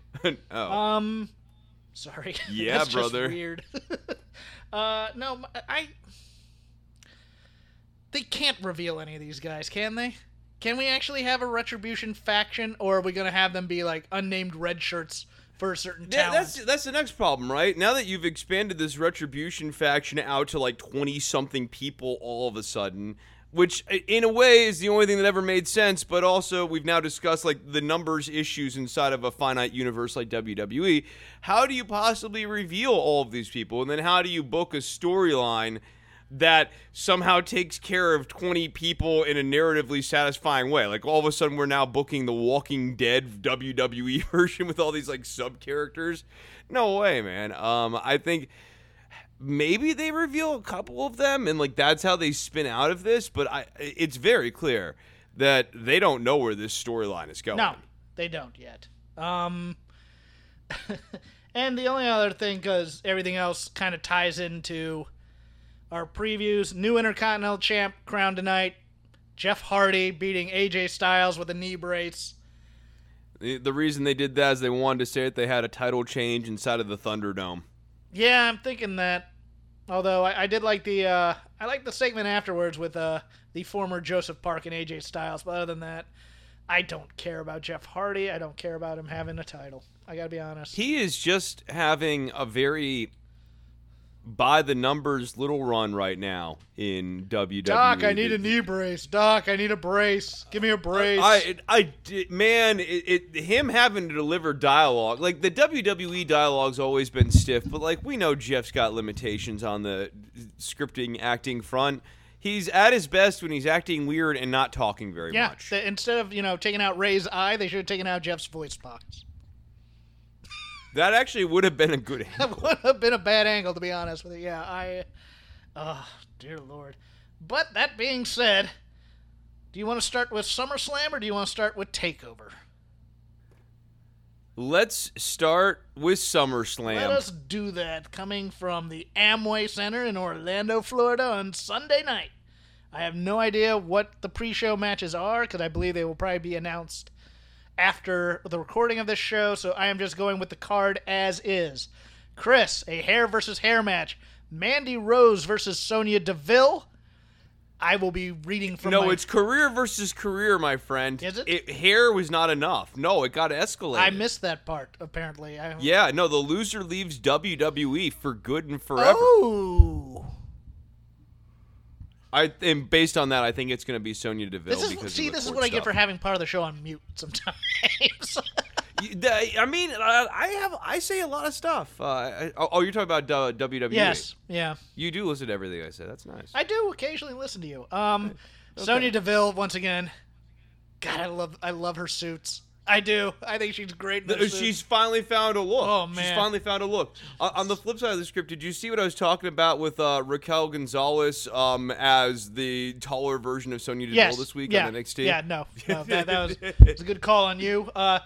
Sorry. Yeah, That's brother. Just weird. No, they can't reveal any of these guys, can they? Can we actually have a Retribution faction, or are we going to have them be like unnamed red shirts for a certain talent? That's the next problem, right? Now that you've expanded this Retribution faction out to like 20-something people all of a sudden, which in a way is the only thing that ever made sense, but also we've now discussed like the numbers issues inside of a finite universe like WWE. How do you possibly reveal all of these people? And then how do you book a storyline that somehow takes care of 20 people in a narratively satisfying way? Like all of a sudden we're now booking the Walking Dead WWE version with all these like sub characters. No way, man. I think maybe they reveal a couple of them and like that's how they spin out of this, but it's very clear that they don't know where this storyline is going. No, they don't yet. And the only other thing, because everything else kind of ties into our previews, new Intercontinental Champ crowned tonight. Jeff Hardy beating AJ Styles with a knee brace. The reason they did that is they wanted to say that they had a title change inside of the Thunderdome. Yeah, I'm thinking that. Although I did like the segment afterwards with the former Joseph Park and AJ Styles. But other than that, I don't care about Jeff Hardy. I don't care about him having a title. I gotta be honest. He is just having a very by the numbers little run right now in WWE. Doc, I need a knee brace. Doc, I need a brace. Give me a brace. Him having to deliver dialogue, like the WWE dialogue's always been stiff, but like we know Jeff's got limitations on the scripting acting front. He's at his best when he's acting weird and not talking very much. Instead of, taking out Ray's eye, they should have taken out Jeff's voice box. That actually would have been a good angle. That would have been a bad angle, to be honest with you. Yeah, oh, dear Lord. But that being said, do you want to start with SummerSlam or do you want to start with TakeOver? Let's start with SummerSlam. Let us do that. Coming from the Amway Center in Orlando, Florida on Sunday night. I have no idea what the pre-show matches are because I believe they will probably be announced after the recording of this show, so I am just going with the card as is. Chris, a hair versus hair match. Mandy Rose versus Sonya Deville. I will be reading from it's career versus career, my friend. Is it? Hair was not enough. No, it got escalated. I missed that part, apparently. The loser leaves WWE for good and forever. Oh. And based on that, I think it's going to be Sonya Deville. This is what I get for having part of the show on mute sometimes. I mean, I say a lot of stuff. You're talking about WWE? Yes, yeah. You do listen to everything I say. That's nice. I do occasionally listen to you. Okay. Sonya Deville, once again. God, I love her suits. I do. I think she's great. She's finally found a look. Oh, man. She's finally found a look. On the flip side of the script, did you see what I was talking about with Raquel Gonzalez as the taller version of Sonya Deville this week on NXT? Yeah, no that was a good call on you. I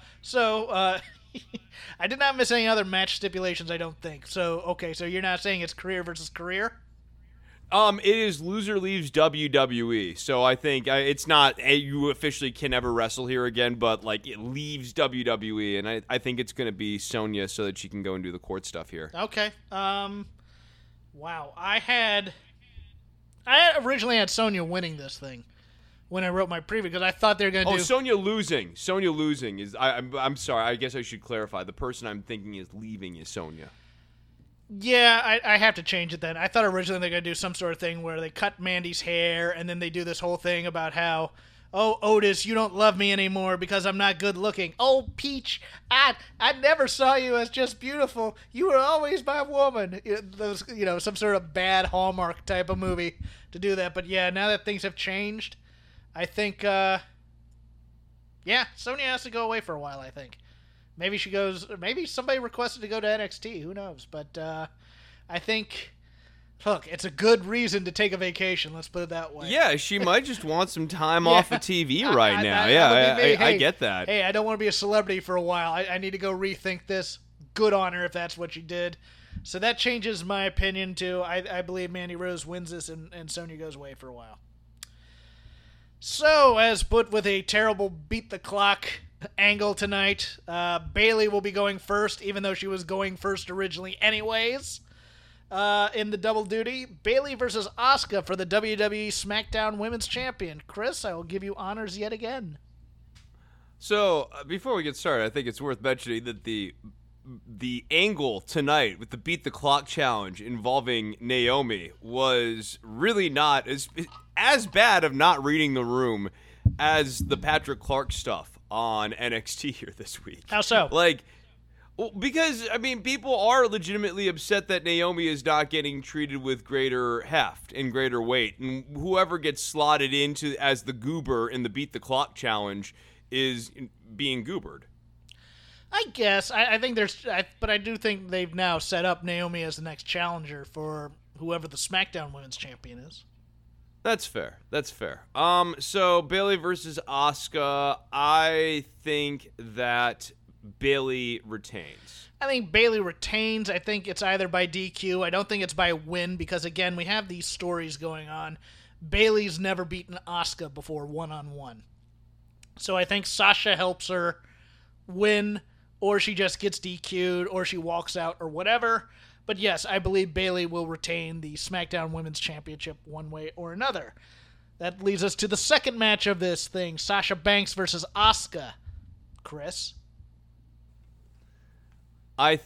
did not miss any other match stipulations, I don't think. So you're not saying it's career versus career? It is loser leaves WWE, so I think it's not you officially can never wrestle here again, but like it leaves WWE, and I think it's going to be Sonya so that she can go and do the court stuff here. Okay. Wow. I originally had Sonya winning this thing when I wrote my preview because I thought they were going to do. Sonya losing. Sonya losing is. I'm sorry. I guess I should clarify. The person I'm thinking is leaving is Sonya. Yeah, I have to change it then. I thought originally they were going to do some sort of thing where they cut Mandy's hair and then they do this whole thing about how, oh, Otis, you don't love me anymore because I'm not good looking. Oh, Peach, I never saw you as just beautiful. You were always my woman. Some sort of bad Hallmark type of movie to do that. But yeah, now that things have changed, I think, Sonya has to go away for a while, I think. Maybe she goes. Maybe somebody requested to go to NXT. Who knows? But I think, look, it's a good reason to take a vacation. Let's put it that way. Yeah, she might just want some time off of TV right now. I get that. Hey, I don't want to be a celebrity for a while. I need to go rethink this. Good on her if that's what she did. So that changes my opinion too. I believe Mandy Rose wins this and Sonya goes away for a while. So, as put with a terrible beat the clock angle tonight, Bayley will be going first, even though she was going first originally anyways. In the double duty, Bayley versus Asuka for the WWE SmackDown Women's Champion. Chris, I will give you honors yet again. So, before we get started, I think it's worth mentioning that the angle tonight with the Beat the Clock challenge involving Naomi was really not as bad of not reading the room as the Patrick Clark stuff on NXT here this week. How so? Because, people are legitimately upset that Naomi is not getting treated with greater heft and greater weight. And whoever gets slotted into as the goober in the Beat the Clock challenge is being goobered. I guess. I think but I do think they've now set up Naomi as the next challenger for whoever the SmackDown Women's Champion is. That's fair. So Bayley versus Asuka, I think that Bayley retains. I think Bayley retains. I think it's either by DQ. I don't think it's by win because, again, we have these stories going on. Bayley's never beaten Asuka before one-on-one. So I think Sasha helps her win, or she just gets DQ'd, or she walks out, or whatever. But yes, I believe Bayley will retain the SmackDown Women's Championship one way or another. That leads us to the second match of this thing, Sasha Banks versus Asuka. Chris? I think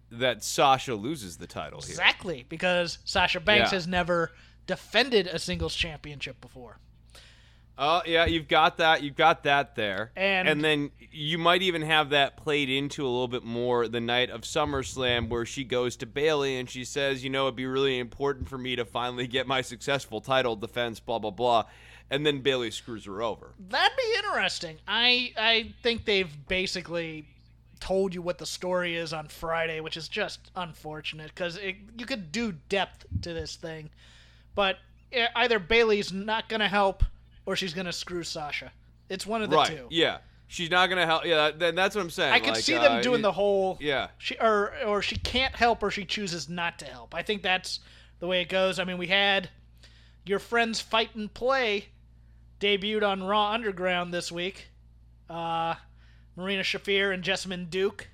that Sasha loses the title here. Exactly, because Sasha Banks Yeah. has never defended a singles championship before. Oh, yeah, you've got that. You've got that there. And then you might even have that played into a little bit more the night of SummerSlam where she goes to Bayley and she says, it'd be really important for me to finally get my successful title defense, blah, blah, blah. And then Bayley screws her over. That'd be interesting. I think they've basically told you what the story is on Friday, which is just unfortunate because you could do depth to this thing. But either Bayley's not going to help or she's going to screw Sasha. It's one of the Right, two. yeah. She's not going to help. Yeah, that's what I'm saying. I could see them doing the whole... Yeah. Or she can't help or she chooses not to help. I think that's the way it goes. I mean, we had your friends Fight and Play debuted on Raw Underground this week. Marina Shafir and Jessamine Duke.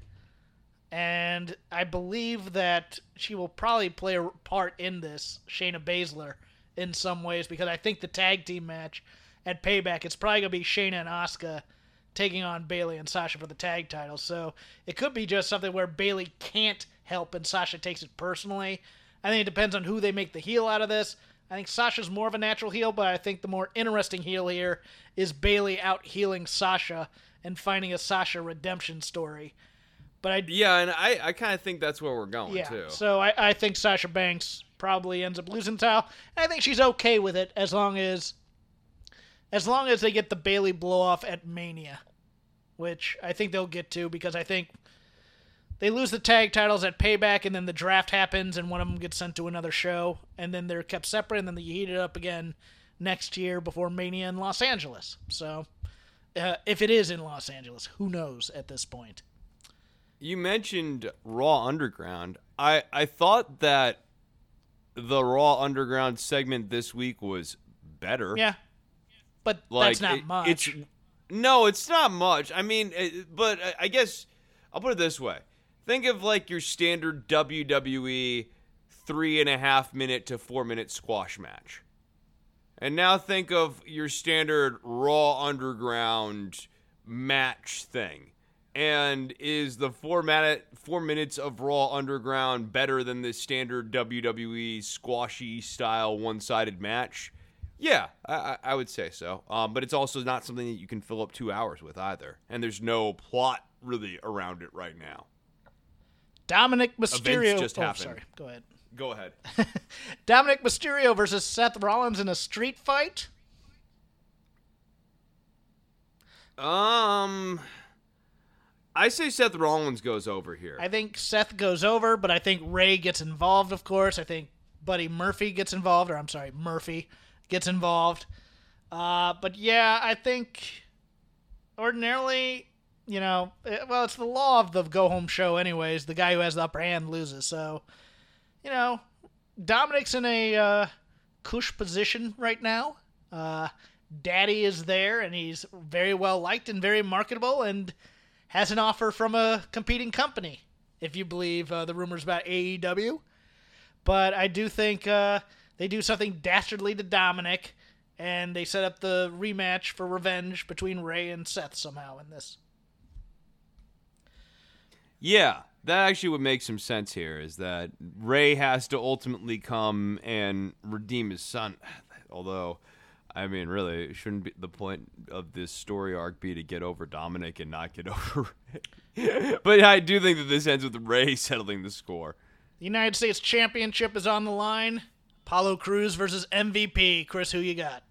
And I believe that she will probably play a part in this, Shayna Baszler, in some ways, because I think the tag team match at Payback, it's probably going to be Shayna and Asuka taking on Bayley and Sasha for the tag titles. So it could be just something where Bayley can't help and Sasha takes it personally. I think it depends on who they make the heel out of this. I think Sasha's more of a natural heel, but I think the more interesting heel here is Bayley out healing Sasha and finding a Sasha redemption story. But I kind of think that's where we're going, too. So I think Sasha Banks probably ends up losing the title. And I think she's okay with it as long as they get the Bayley blow-off at Mania, which I think they'll get to because I think they lose the tag titles at Payback and then the draft happens and one of them gets sent to another show and then they're kept separate and then they heat it up again next year before Mania in Los Angeles. So if it is in Los Angeles, who knows at this point. You mentioned Raw Underground. I thought that the Raw Underground segment this week was better. Yeah. But that's not much. It's not much. I mean, but I guess I'll put it this way. Think of like your standard WWE 3.5 minute to 4 minute squash match. And now think of your standard Raw Underground match thing. And is the 4 minutes of Raw Underground better than the standard WWE squashy style one-sided match? Yeah, I would say so. But it's also not something that you can fill up 2 hours with either. And there's no plot really around it right now. Dominic Mysterio. Events just happened. Sorry. Go ahead. Go ahead. Dominic Mysterio versus Seth Rollins in a street fight? I say Seth Rollins goes over here. I think Seth goes over, but I think Ray gets involved, of course. I think Buddy Murphy gets involved, Murphy gets involved. But yeah, I think ordinarily, it's the law of the go-home show anyways. The guy who has the upper hand loses. So, Dominic's in a cush position right now. Daddy is there, and he's very well liked and very marketable, and has an offer from a competing company, if you believe the rumors about AEW. But I do think they do something dastardly to Dominic, and they set up the rematch for revenge between Ray and Seth somehow in this. Yeah, that actually would make some sense here, is that Ray has to ultimately come and redeem his son. Although, I mean, really, it shouldn't be the point of this story arc be to get over Dominic and not get over Ray. But I do think that this ends with Ray settling the score. The United States Championship is on the line. Apollo Crews versus MVP. Chris, who you got?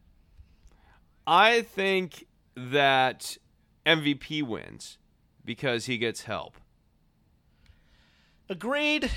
I think that MVP wins because he gets help. Agreed.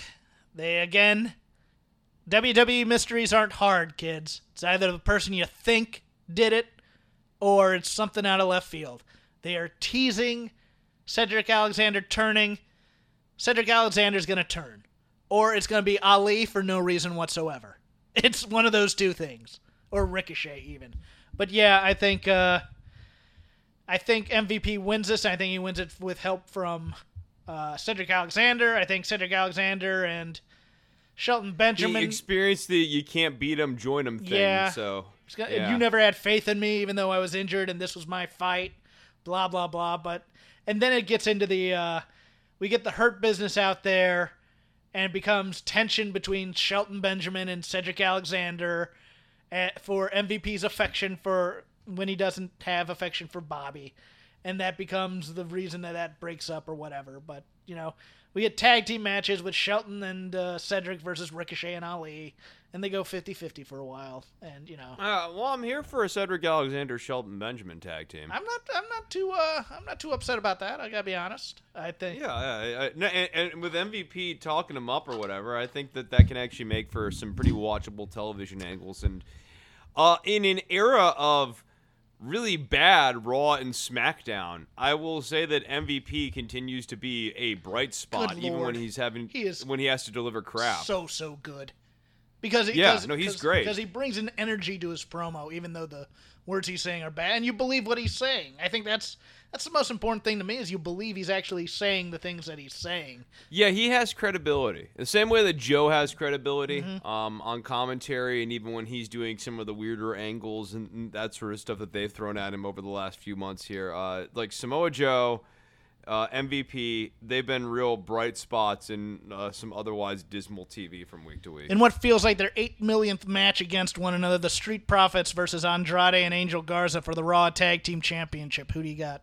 WWE mysteries aren't hard, kids. It's either the person you think did it or it's something out of left field. They are teasing Cedric Alexander turning. Cedric Alexander's going to turn. Or it's going to be Ali for no reason whatsoever. It's one of those two things. Or Ricochet, even. But yeah, I think MVP wins this. I think he wins it with help from Cedric Alexander. I think Cedric Alexander and Shelton Benjamin. He experienced the you can't beat him, join him thing. Yeah. So You never had faith in me, even though I was injured and this was my fight. Blah, blah, blah. And then it gets into the we get the Hurt Business out there, and it becomes tension between Shelton Benjamin and Cedric Alexander for MVP's affection for when he doesn't have affection for Bobby. And that becomes the reason that breaks up or whatever. But, we get tag team matches with Shelton and Cedric versus Ricochet and Ali, and they go 50-50 for a while. And, well, I'm here for a Cedric Alexander Shelton Benjamin tag team. I'm not too upset about that. I gotta be honest. I think. Yeah, and with MVP talking him up or whatever, I think that can actually make for some pretty watchable television angles. And in an era of really bad Raw and SmackDown, I will say that MVP continues to be a bright spot, even when he has to deliver crap. So good. Because he's great. Because he brings an energy to his promo, even though the words he's saying are bad, and you believe what he's saying. I think that's the most important thing to me, is you believe he's actually saying the things that he's saying. Yeah, he has credibility. The same way that Joe has credibility on commentary, and even when he's doing some of the weirder angles and that sort of stuff that they've thrown at him over the last few months here. Like Samoa Joe, MVP, they've been real bright spots in some otherwise dismal TV from week to week. In what feels like their 8 millionth match against one another, the Street Profits versus Andrade and Angel Garza for the Raw Tag Team Championship. Who do you got?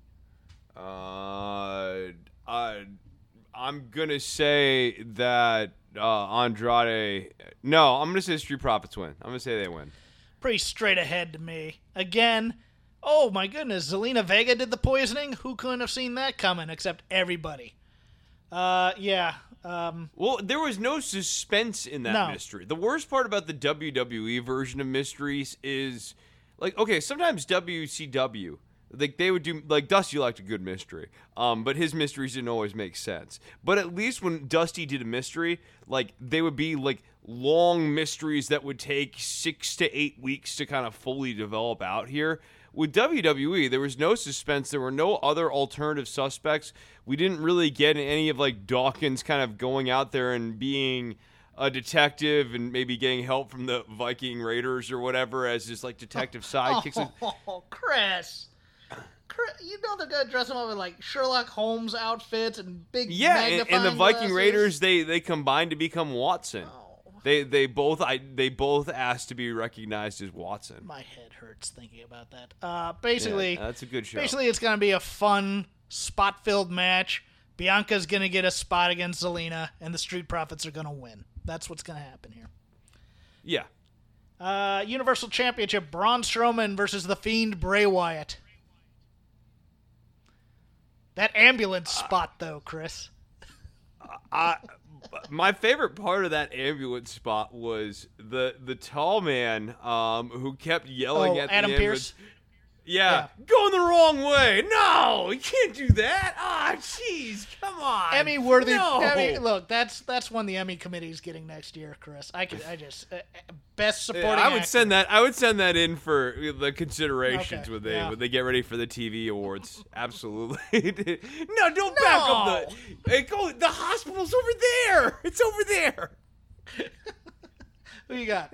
I'm gonna say that Andrade. No, I'm gonna say Street Profits win. I'm gonna say they win. Pretty straight ahead to me. Again, oh my goodness, Zelina Vega did the poisoning? Who couldn't have seen that coming except everybody? Yeah. Well, there was no suspense in that mystery. The worst part about the WWE version of mysteries is, like, okay, sometimes WCW, like, they would do, like, Dusty liked a good mystery, but his mysteries didn't always make sense. But at least when Dusty did a mystery, like, they would be, like, long mysteries that would take 6 to 8 weeks to kind of fully develop out here. With WWE, there was no suspense. There were no other alternative suspects. We didn't really get any of, like, Dawkins kind of going out there and being a detective and maybe getting help from the Viking Raiders or whatever as his, like, detective sidekicks. Oh, Chris, you know they're gonna dress him up in, like, Sherlock Holmes outfits and big magnifying and the Viking glasses. Raiders, they combined to become Watson. Oh. They both asked to be recognized as Watson. My head hurts thinking about that. Basically, that's a good show. Basically, it's gonna be a fun spot-filled match. Bianca's gonna get a spot against Zelina, and the Street Profits are gonna win. That's what's gonna happen here. Yeah. Universal Championship: Braun Strowman versus The Fiend Bray Wyatt. That ambulance spot, though, Chris. My favorite part of that ambulance spot was the tall man who kept yelling at Adam the Pearce? Yeah, going the wrong way. No, you can't do that. Ah, jeez, come on. Emmy worthy. No. Emmy, look, that's one the Emmy committee's getting next year, Chris. Best supporting. I would actor. send that. I would send that in for the considerations Okay, when they get ready for the TV awards. Absolutely. No, don't back up the hospital's over there. It's over there. Who you got?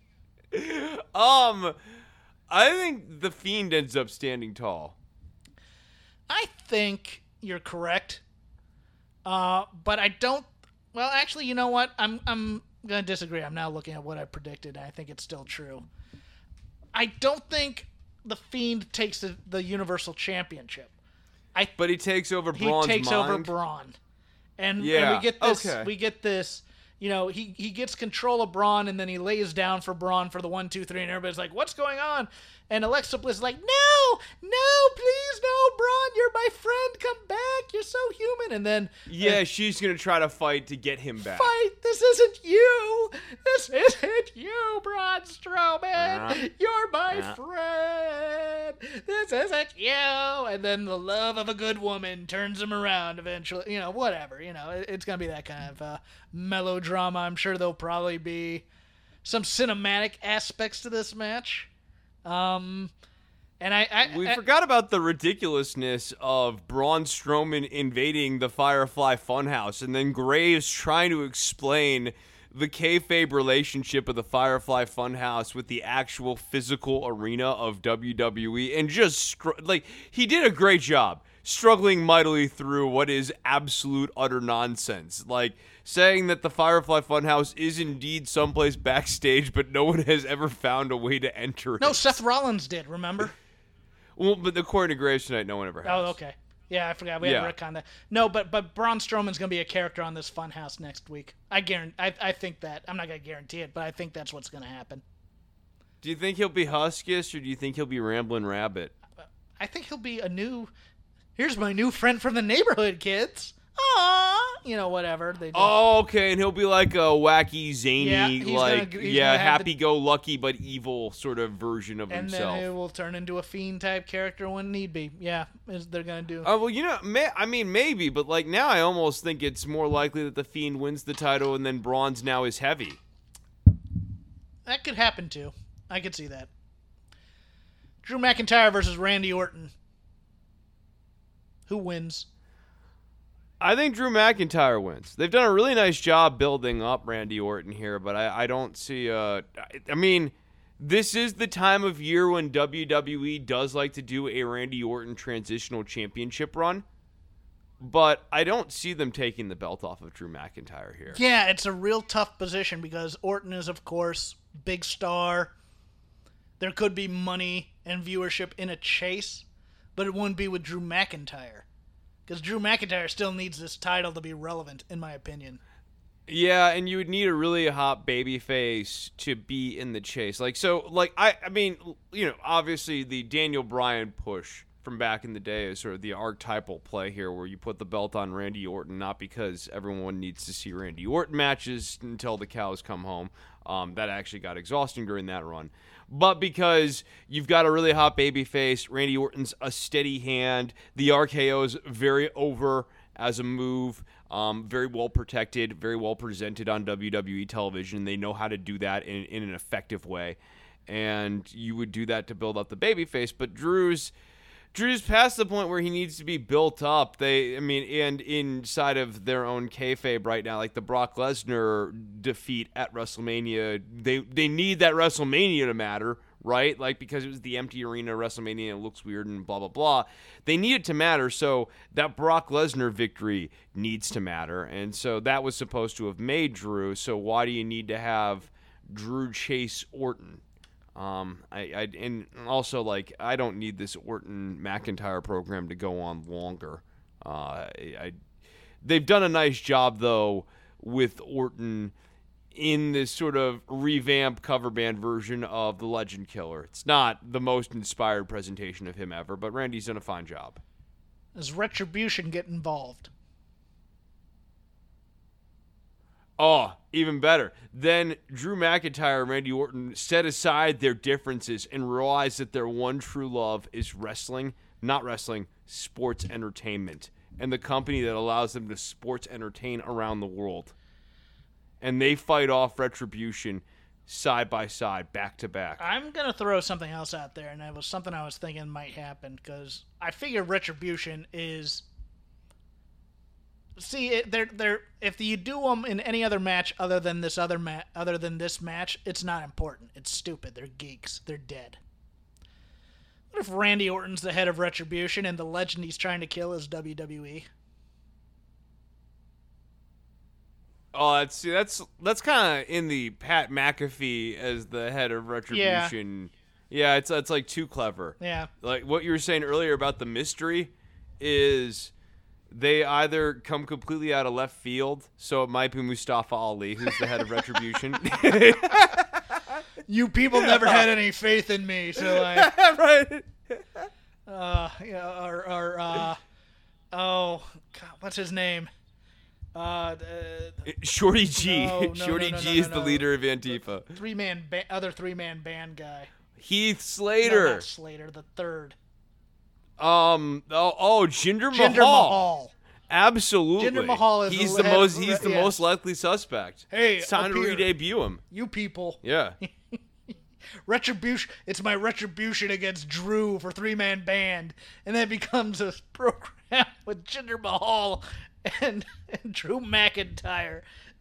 I think the Fiend ends up standing tall. I think you're correct. But I don't. Well, actually, you know what? I'm gonna disagree. I'm now looking at what I predicted, and I think it's still true. I don't think the Fiend takes the Universal Championship. But he takes over Braun's mind. He takes over Braun, and we get this. Okay. We get this. You know, he gets control of Braun, and then he lays down for Braun for the 1, 2, 3, and everybody's like, "What's going on?" And Alexa Bliss is like, "No, please, no, Braun, you're my friend. Come back. You're so human." And then she's gonna try to fight to get him back. Fight! This isn't you. This isn't you, Braun Strowman. You're my friend. This isn't you. And then the love of a good woman turns him around eventually. You know, whatever. You know, it's gonna be that kind of melodrama. I'm sure there'll probably be some cinematic aspects to this match. And we forgot about the ridiculousness of Braun Strowman invading the Firefly Funhouse, and then Graves trying to explain the kayfabe relationship of the Firefly Funhouse with the actual physical arena of WWE, and just he did a great job struggling mightily through what is absolute utter nonsense. Like saying that the Firefly Funhouse is indeed someplace backstage, but no one has ever found a way to enter it. No, Seth Rollins did, remember? Well, but according to Graves tonight, no one ever has. Oh, okay. Yeah, I forgot. We had to retcon that. No, but Braun Strowman's going to be a character on this Funhouse next week. I think that. I'm not going to guarantee it, but I think that's what's going to happen. Do you think he'll be Huskiest, or do you think he'll be Ramblin' Rabbit? I think he'll be here's my new friend from the neighborhood, kids. Aww. Whatever they do. Oh, okay, and he'll be like a wacky, zany, he's happy-go-lucky but evil sort of version of himself. And then he will turn into a fiend-type character when need be. Yeah, they're going to do. Oh, well, maybe, but like now I almost think it's more likely that the Fiend wins the title and then Braun's now is heavy. That could happen, too. I could see that. Drew McIntyre versus Randy Orton. Who wins? I think Drew McIntyre wins. They've done a really nice job building up Randy Orton here, but I don't see this is the time of year when WWE does like to do a Randy Orton transitional championship run, but I don't see them taking the belt off of Drew McIntyre here. Yeah, it's a real tough position because Orton is, of course, big star. There could be money and viewership in a chase, but it wouldn't be with Drew McIntyre. Because Drew McIntyre still needs this title to be relevant, in my opinion. Yeah, and you would need a really hot babyface to be in the chase. Obviously the Daniel Bryan push from back in the day is sort of the archetypal play here where you put the belt on Randy Orton, not because everyone needs to see Randy Orton matches until the cows come home. That actually got exhausting during that run. But because you've got a really hot babyface, Randy Orton's a steady hand, the RKO's very over as a move, very well protected, very well presented on WWE television. They know how to do that in an effective way. And you would do that to build up the babyface. But Drew's past the point where he needs to be built up. And inside of their own kayfabe right now, like the Brock Lesnar defeat at WrestleMania, they need that WrestleMania to matter, right? Like, because it was the empty arena WrestleMania, it looks weird and blah, blah, blah. They need it to matter, so that Brock Lesnar victory needs to matter. And so that was supposed to have made Drew, so why do you need to have Drew chase Orton? And also, like, I don't need this Orton McIntyre program to go on longer. They've done a nice job though with Orton in this sort of revamped cover band version of the Legend Killer. It's not the most inspired presentation of him ever, but Randy's done a fine job. Does Retribution get involved? Oh, even better. Then Drew McIntyre and Randy Orton set aside their differences and realized that their one true love is wrestling, not wrestling, sports entertainment, and the company that allows them to sports entertain around the world. And they fight off Retribution side by side, back to back. I'm going to throw something else out there, and it was something I was thinking might happen, because I figure Retribution is... See, they're if you do them in any other match other than this match, it's not important. It's stupid. They're geeks. They're dead. What if Randy Orton's the head of Retribution and the legend he's trying to kill is WWE? Oh, that's kind of in the Pat McAfee as the head of Retribution. Yeah, it's like too clever. Yeah. Like what you were saying earlier about the mystery is they either come completely out of left field, so it might be Mustafa Ali, who's the head of Retribution. You people never had any faith in me, so right. Oh, God, what's his name? Shorty G. No, Shorty G is the leader of Antifa. Other three-man band guy. Heath Slater. No, not Slater, the third. Jinder Jinder Mahal. Absolutely. Jinder Mahal is he's the most likely suspect. Hey, it's time to re-debut him. You people. Yeah. Retribution. It's my retribution against Drew for three-man band, and then it becomes a program with Jinder Mahal and Drew McIntyre.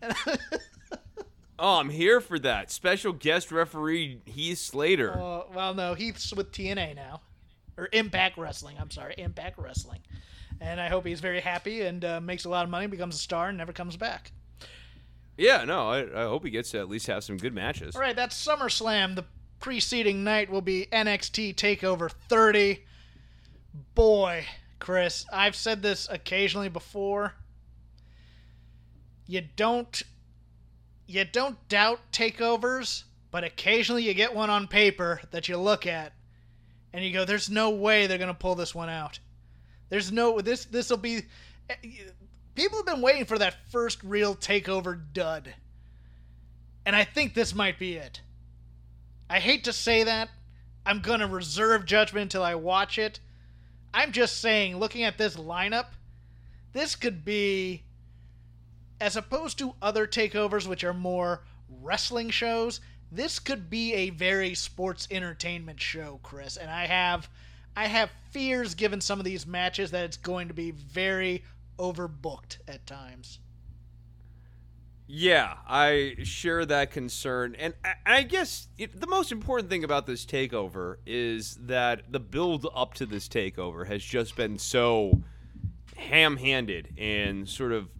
Oh, I'm here for that. Special guest referee Heath Slater. Well, no, Heath's with TNA now. Or Impact Wrestling. I'm sorry, Impact Wrestling. And I hope he's very happy and makes a lot of money, becomes a star, and never comes back. Yeah, no, I hope he gets to at least have some good matches. All right, that's SummerSlam. The preceding night will be NXT TakeOver 30. Boy, Chris, I've said this occasionally before. You don't doubt takeovers, but occasionally you get one on paper that you look at and you go, there's no way they're going to pull this one out. There's no, this will be, people have been waiting for that first real takeover dud. And I think this might be it. I hate to say that. I'm going to reserve judgment until I watch it. I'm just saying, looking at this lineup, this could be, as opposed to other takeovers, which are more wrestling shows, this could be a very sports entertainment show, Chris. And I have fears, given some of these matches, that it's going to be very overbooked at times. Yeah, I share that concern. And I guess the most important thing about this takeover is that the build up to this takeover has just been so ham-handed and sort of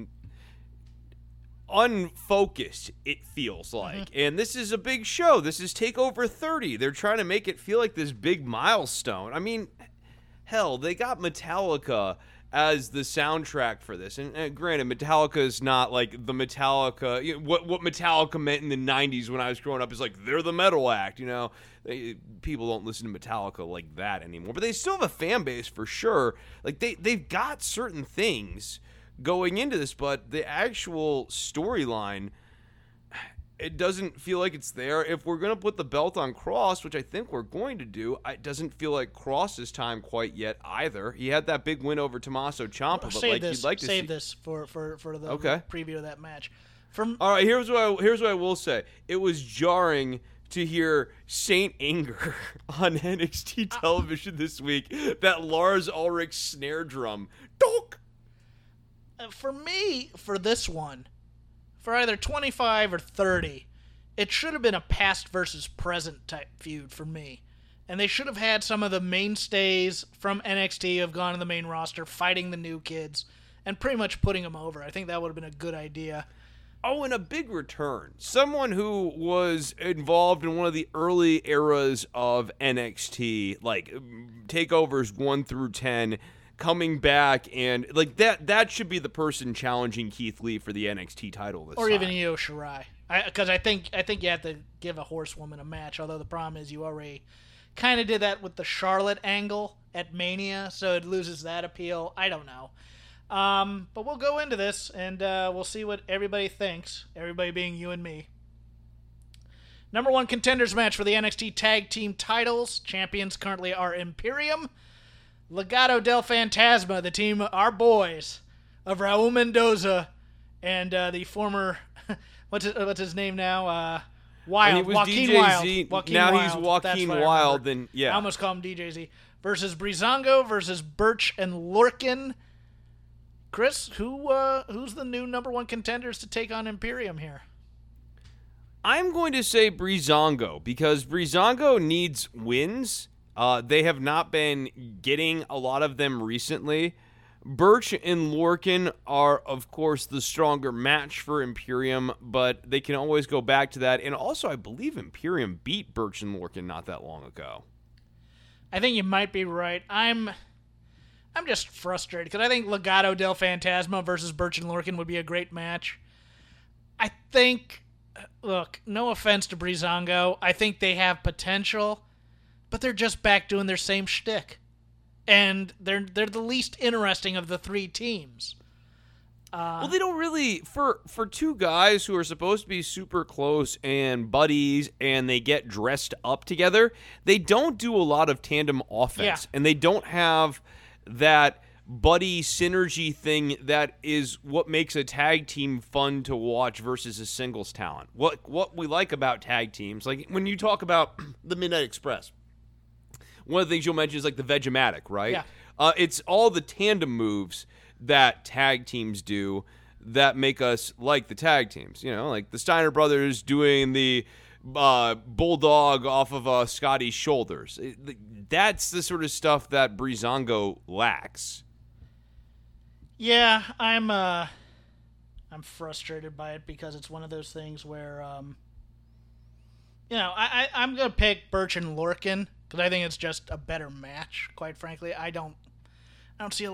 unfocused, it feels like. Mm-hmm. And this is a big show. This is TakeOver 30. They're trying to make it feel like this big milestone. I mean, hell, they got Metallica as the soundtrack for this. And granted, Metallica is not like the Metallica. You know, what Metallica meant in the 90s when I was growing up is like, they're the metal act, you know. People don't listen to Metallica like that anymore. But they still have a fan base for sure. Like, they've got certain things going into this, but the actual storyline, it doesn't feel like it's there. If we're going to put the belt on Cross, which I think we're going to do, it doesn't feel like Cross's time quite yet either. He had that big win over Tommaso Ciampa, but like you'd like to save this for the preview of that match. All right, here's what I will say. It was jarring to hear Saint Anger on NXT television this week. That Lars Ulrich snare drum. Donk! For me, for this one, for either 25 or 30, it should have been a past versus present type feud for me. And they should have had some of the mainstays from NXT have gone to the main roster fighting the new kids and pretty much putting them over. I think that would have been a good idea. Oh, and a big return. Someone who was involved in one of the early eras of NXT, like takeovers 1 through 10, coming back, and like that should be the person challenging Keith Lee for the NXT title this time. Or even Io Shirai. Because I think you have to give a horsewoman a match, although the problem is you already kind of did that with the Charlotte angle at Mania, so it loses that appeal. I don't know. But we'll go into this, and we'll see what everybody thinks, everybody being you and me. Number 1 contenders match for the NXT Tag Team titles. Champions currently are Imperium, Legado del Fantasma, the team, our boys, of Raul Mendoza, and the former, what's his name now? Wild, Joaquin DJ Wild. Now he's Joaquin Wild, then yeah. I almost call him DJ Z. Versus Breezango versus Birch and Lorcan. Chris, who's the new number 1 contenders to take on Imperium here? I'm going to say Breezango, because Breezango needs wins. They have not been getting a lot of them recently. Birch and Lorcan are, of course, the stronger match for Imperium, but they can always go back to that. And also, I believe Imperium beat Birch and Lorcan not that long ago. I think you might be right. I'm just frustrated, because I think Legado del Fantasma versus Birch and Lorcan would be a great match. I think, look, no offense to Breezango, I think they have potential, but they're just back doing their same shtick. And they're the least interesting of the 3 teams. Well, they don't really, for 2 guys who are supposed to be super close and buddies, and they get dressed up together, they don't do a lot of tandem offense. Yeah. And they don't have that buddy synergy thing that is what makes a tag team fun to watch versus a singles talent. What we like about tag teams, like when you talk about the Midnight Express, one of the things you'll mention is like the Vegematic, right? Yeah. It's all the tandem moves that tag teams do that make us like the tag teams. You know, like the Steiner brothers doing the bulldog off of Scotty's shoulders. That's the sort of stuff that Breezango lacks. Yeah, I'm frustrated by it because it's one of those things where, I'm gonna pick Birch and Lorcan because I think it's just a better match. Quite frankly, I don't see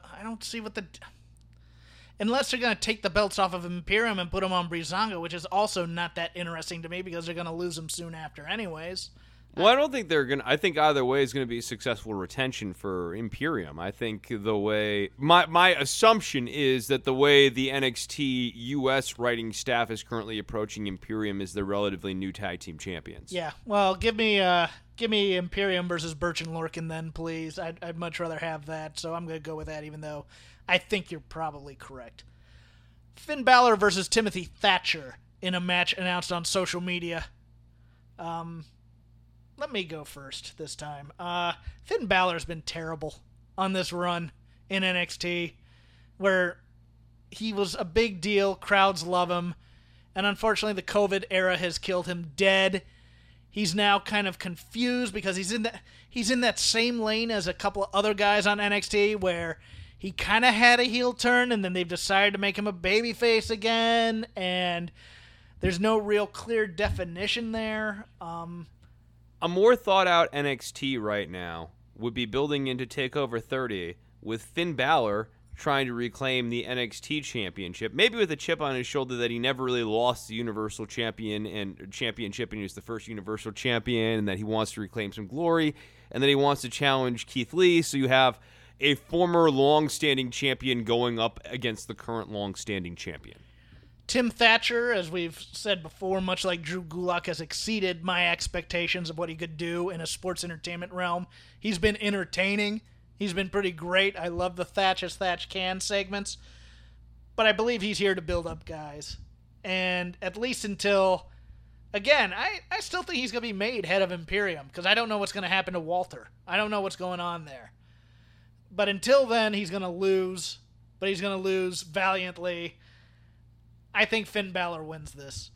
unless they're gonna take the belts off of Imperium and put them on Breezango, which is also not that interesting to me because they're gonna lose them soon after, anyways. Well, I don't think they're going to... I think either way is going to be successful retention for Imperium. I think the way... My assumption is that the way the NXT US writing staff is currently approaching Imperium is they're relatively new tag team champions. Yeah, well, give me Imperium versus Birch and Lorcan then, please. I'd much rather have that, so I'm going to go with that even though I think you're probably correct. Finn Balor versus Timothy Thatcher in a match announced on social media. Let me go first this time. Finn Balor's been terrible on this run in NXT, where he was a big deal, crowds love him, and unfortunately the COVID era has killed him dead. He's now kind of confused because he's in that same lane as a couple of other guys on NXT where he kind of had a heel turn and then they've decided to make him a babyface again, and there's no real clear definition there. A more thought-out NXT right now would be building into TakeOver 30 with Finn Balor trying to reclaim the NXT championship, maybe with a chip on his shoulder that he never really lost the Universal Champion and championship, and he was the first Universal Champion, and that he wants to reclaim some glory, and that he wants to challenge Keith Lee. So you have a former long-standing champion going up against the current long-standing champion. Tim Thatcher, as we've said before, much like Drew Gulak, has exceeded my expectations of what he could do in a sports entertainment realm. He's been entertaining. He's been pretty great. I love the Thatch as Thatch Can segments. But I believe he's here to build up guys. And at least until... Again, I still think he's going to be made head of Imperium because I don't know what's going to happen to Walter. I don't know what's going on there. But until then, he's going to lose. But he's going to lose valiantly. I think Finn Balor wins this.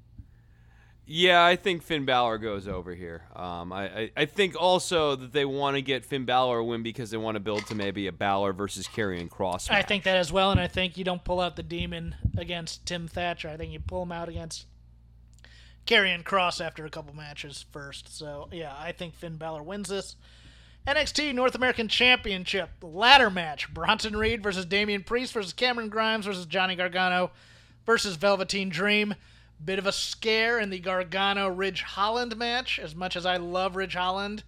Yeah, I think Finn Balor goes over here. I think also that they want to get Finn Balor a win because they want to build to maybe a Balor versus Karrion Kross match. I think that as well, and I think you don't pull out the Demon against Tim Thatcher. I think you pull him out against Karrion Kross after a couple matches first. So, yeah, I think Finn Balor wins this. NXT North American Championship ladder match. Bronson Reed versus Damian Priest versus Cameron Grimes versus Johnny Gargano versus Velveteen Dream. Bit of a scare in the Gargano-Ridge Holland match. As much as I love Ridge Holland,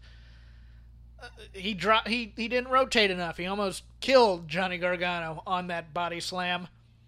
he didn't rotate enough. He almost killed Johnny Gargano on that body slam.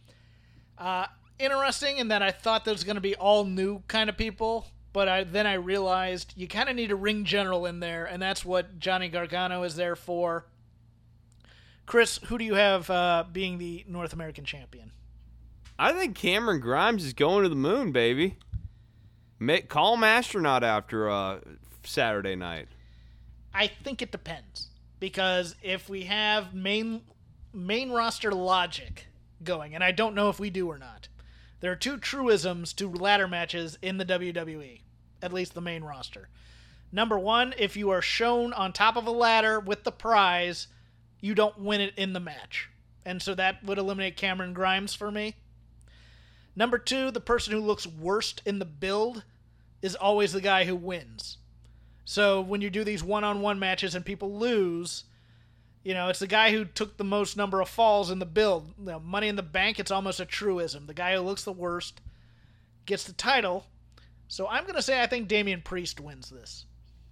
Interesting in that I thought there was going to be all new kind of people, but then I realized you kind of need a ring general in there, and that's what Johnny Gargano is there for. Chris, who do you have being the North American champion? I think Cameron Grimes is going to the moon, baby. Call him astronaut after Saturday night. I think it depends. Because if we have main roster logic going, and I don't know if we do or not, there are two truisms to ladder matches in the WWE, at least the main roster. Number one, if you are shown on top of a ladder with the prize, you don't win it in the match. And so that would eliminate Cameron Grimes for me. Number two, the person who looks worst in the build is always the guy who wins. So when you do these one-on-one matches and people lose, it's the guy who took the most number of falls in the build. Money in the Bank, it's almost a truism. The guy who looks the worst gets the title. So I'm going to say I think Damian Priest wins this.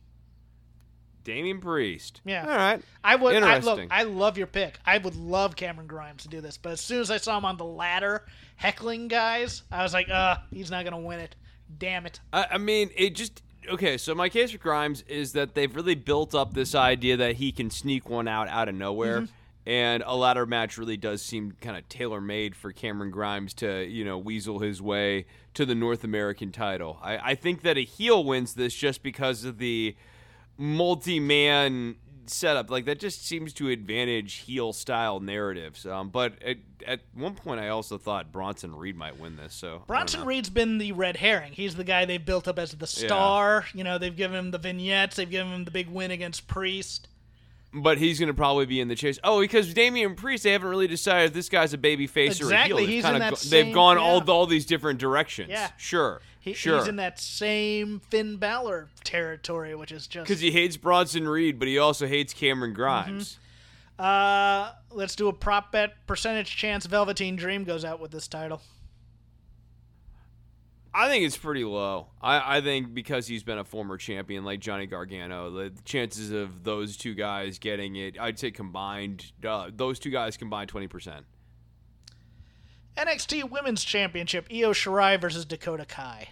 Damian Priest. Yeah. All right. Interesting. I love your pick. I would love Cameron Grimes to do this, but as soon as I saw him on the ladder heckling guys, I was like, he's not going to win it. Damn it. I mean, it just... Okay, so my case for Grimes is that they've really built up this idea that he can sneak one out of nowhere, and a ladder match really does seem kind of tailor-made for Cameron Grimes to, weasel his way to the North American title. I think that a heel wins this just because of the multi-man setup. Like, that just seems to advantage heel-style narratives. But at one point, I also thought Bronson Reed might win this. So Bronson Reed's been the red herring. He's the guy they've built up as the star. Yeah. They've given him the vignettes. They've given him the big win against Priest. But he's going to probably be in the chase. Oh, because Damian Priest, they haven't really decided if this guy's a baby face or a heel. He's in that they've gone yeah. all these different directions. Yeah. Sure. He's in that same Finn Balor territory, which is just... Because he hates Bronson Reed, but he also hates Cameron Grimes. Let's do a prop bet. Percentage chance Velveteen Dream goes out with this title. I think it's pretty low. I think because he's been a former champion like Johnny Gargano, the chances of those two guys getting it, I'd say combined, those two guys combined 20%. NXT Women's Championship, Io Shirai versus Dakota Kai.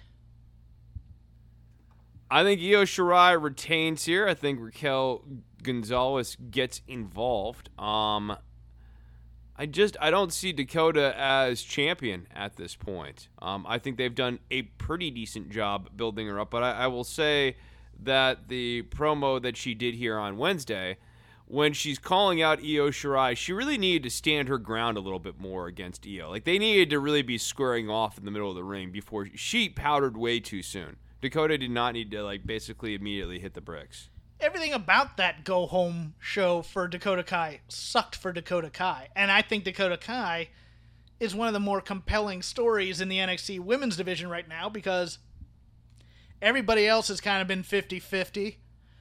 I think Io Shirai retains here. I think Raquel Gonzalez gets involved. I don't see Dakota as champion at this point. I think they've done a pretty decent job building her up, but I will say that the promo that she did here on Wednesday, when she's calling out Io Shirai, she really needed to stand her ground a little bit more against Io. Like, they needed to really be squaring off in the middle of the ring before she powdered way too soon. Dakota did not need to, basically immediately hit the bricks. Everything about that go-home show for Dakota Kai sucked for Dakota Kai. And I think Dakota Kai is one of the more compelling stories in the NXT women's division right now because everybody else has kind of been 50-50.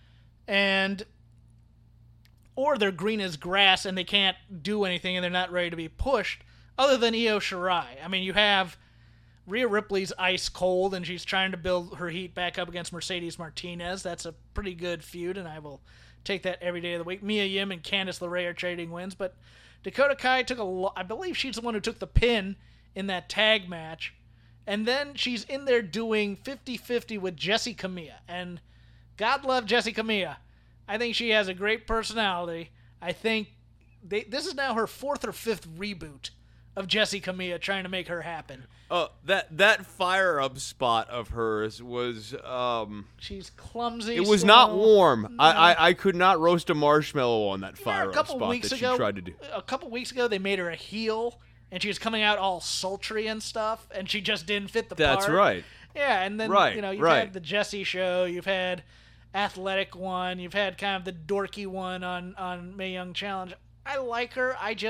Or they're green as grass and they can't do anything and they're not ready to be pushed, other than Io Shirai. I mean, you have Rhea Ripley's ice cold, and she's trying to build her heat back up against Mercedes Martinez. That's a pretty good feud, and I will take that every day of the week. Mia Yim and Candice LeRae are trading wins, but Dakota Kai I believe she's the one who took the pin in that tag match, and then she's in there doing 50-50 with Jessie Camilla, and God love Jessie Camilla. I think she has a great personality. I think this is now her 4th or 5th reboot of Jessie Camilla trying to make her happen. Oh, that fire up spot of hers was she's clumsy. It was slow. not warm. No. I could not roast a marshmallow on that fire up spot that she tried to do. A couple weeks ago they made her a heel and she was coming out all sultry and stuff and she just didn't fit the part. That's right. Yeah, and then you've had the Jessie show, you've had athletic one, you've had kind of the dorky one on Mae Young Challenge. I like her. I'd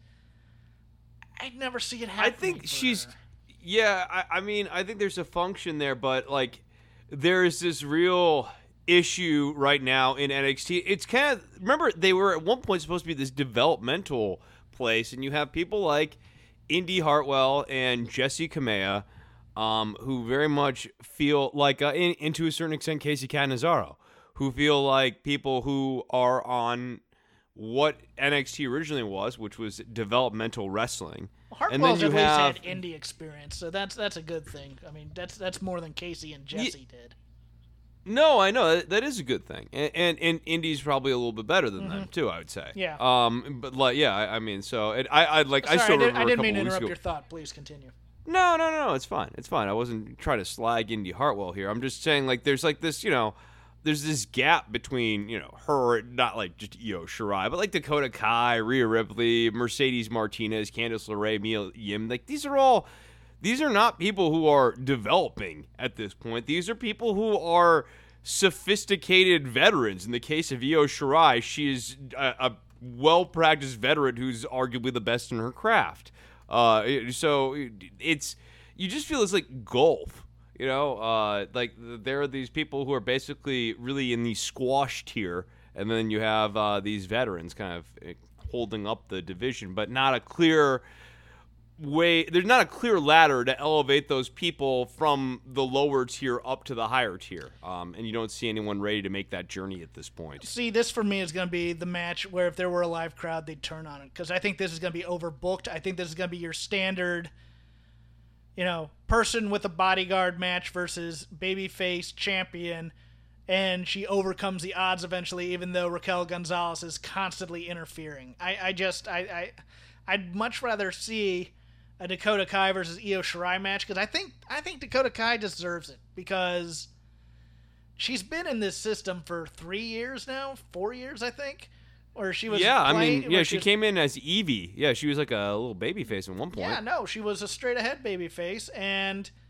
never see it happen. I think she's her. Yeah, I mean, I think there's a function there, but, there's this real issue right now in NXT. It's kind of, remember, they were at one point supposed to be this developmental place, and you have people like Indy Hartwell and Jessie Camilla, who very much feel like, and to a certain extent, Casey Catanzaro, who feel like people who are on what NXT originally was, which was developmental wrestling. Hartwell's at least had indie experience, so that's a good thing. I mean, that's more than Casey and Jessie did. No, I know that is a good thing, and Indie's probably a little bit better than them too. I would say. Yeah. But I mean, so I still remember. I didn't mean to interrupt your thought. Please continue. No, it's fine. It's fine. I wasn't trying to slag Indy Hartwell here. I'm just saying, there's this, there's this gap between, her, not just Io Shirai, but Dakota Kai, Rhea Ripley, Mercedes Martinez, Candice LeRae, Mia Yim. These are not people who are developing at this point. These are people who are sophisticated veterans. In the case of Io Shirai, she is a well-practiced veteran who's arguably the best in her craft. So you just feel it's like golf. There are these people who are basically really in the squash tier, and then you have these veterans kind of holding up the division, but not a clear way. There's not a clear ladder to elevate those people from the lower tier up to the higher tier, and you don't see anyone ready to make that journey at this point. See, this for me is going to be the match where if there were a live crowd, they'd turn on it, because I think this is going to be overbooked. I think this is going to be your standard, person with a bodyguard match versus babyface champion, and she overcomes the odds eventually, even though Raquel Gonzalez is constantly interfering. I'd much rather see a Dakota Kai versus Io Shirai match, because I think Dakota Kai deserves it, because she's been in this system for 3 years now, 4 years, I think. Or she was she came in as Evie. Yeah, she was like a little babyface at one point. Yeah, no, she was a straight-ahead babyface, and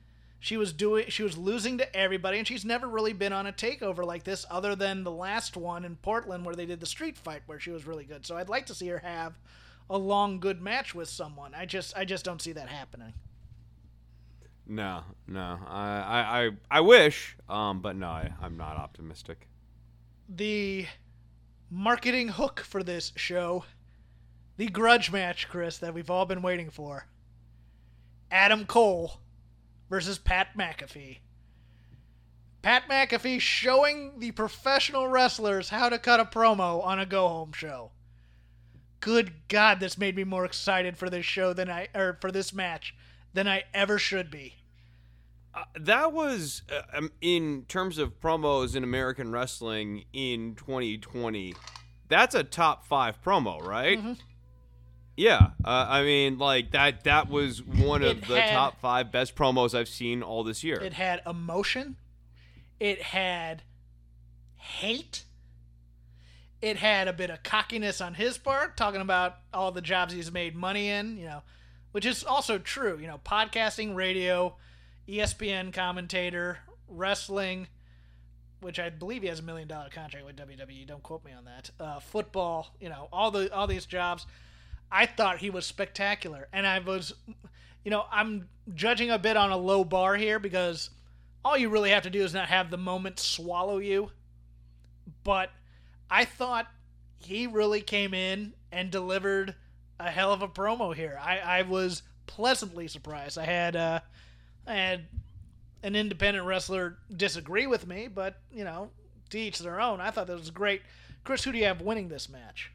She was losing to everybody, and she's never really been on a takeover like this other than the last one in Portland where they did the street fight where she was really good. So I'd like to see her have a long, good match with someone. I just don't see that happening. No. I wish, but no, I'm not optimistic. The marketing hook for this show, the grudge match, Chris, that we've all been waiting for. Adam Cole versus Pat McAfee. Pat McAfee showing the professional wrestlers how to cut a promo on a go-home show. Good God, this made me more excited for this show for this match than I ever should be. That was, in terms of promos in American wrestling in 2020, that's a top 5 promo, right? Mm-hmm. Yeah, I mean, like, that was one of the top 5 best promos I've seen all this year. It had emotion. It had hate. It had a bit of cockiness on his part, talking about all the jobs he's made money in, which is also true. Podcasting, radio, ESPN commentator, wrestling, which I believe he has $1 million contract with WWE. Don't quote me on that. Football, all these jobs. I thought he was spectacular, and I was, I'm judging a bit on a low bar here because all you really have to do is not have the moment swallow you. But I thought he really came in and delivered a hell of a promo here. I was pleasantly surprised. I had an independent wrestler disagree with me, but, to each their own. I thought that was great. Chris, who do you have winning this match?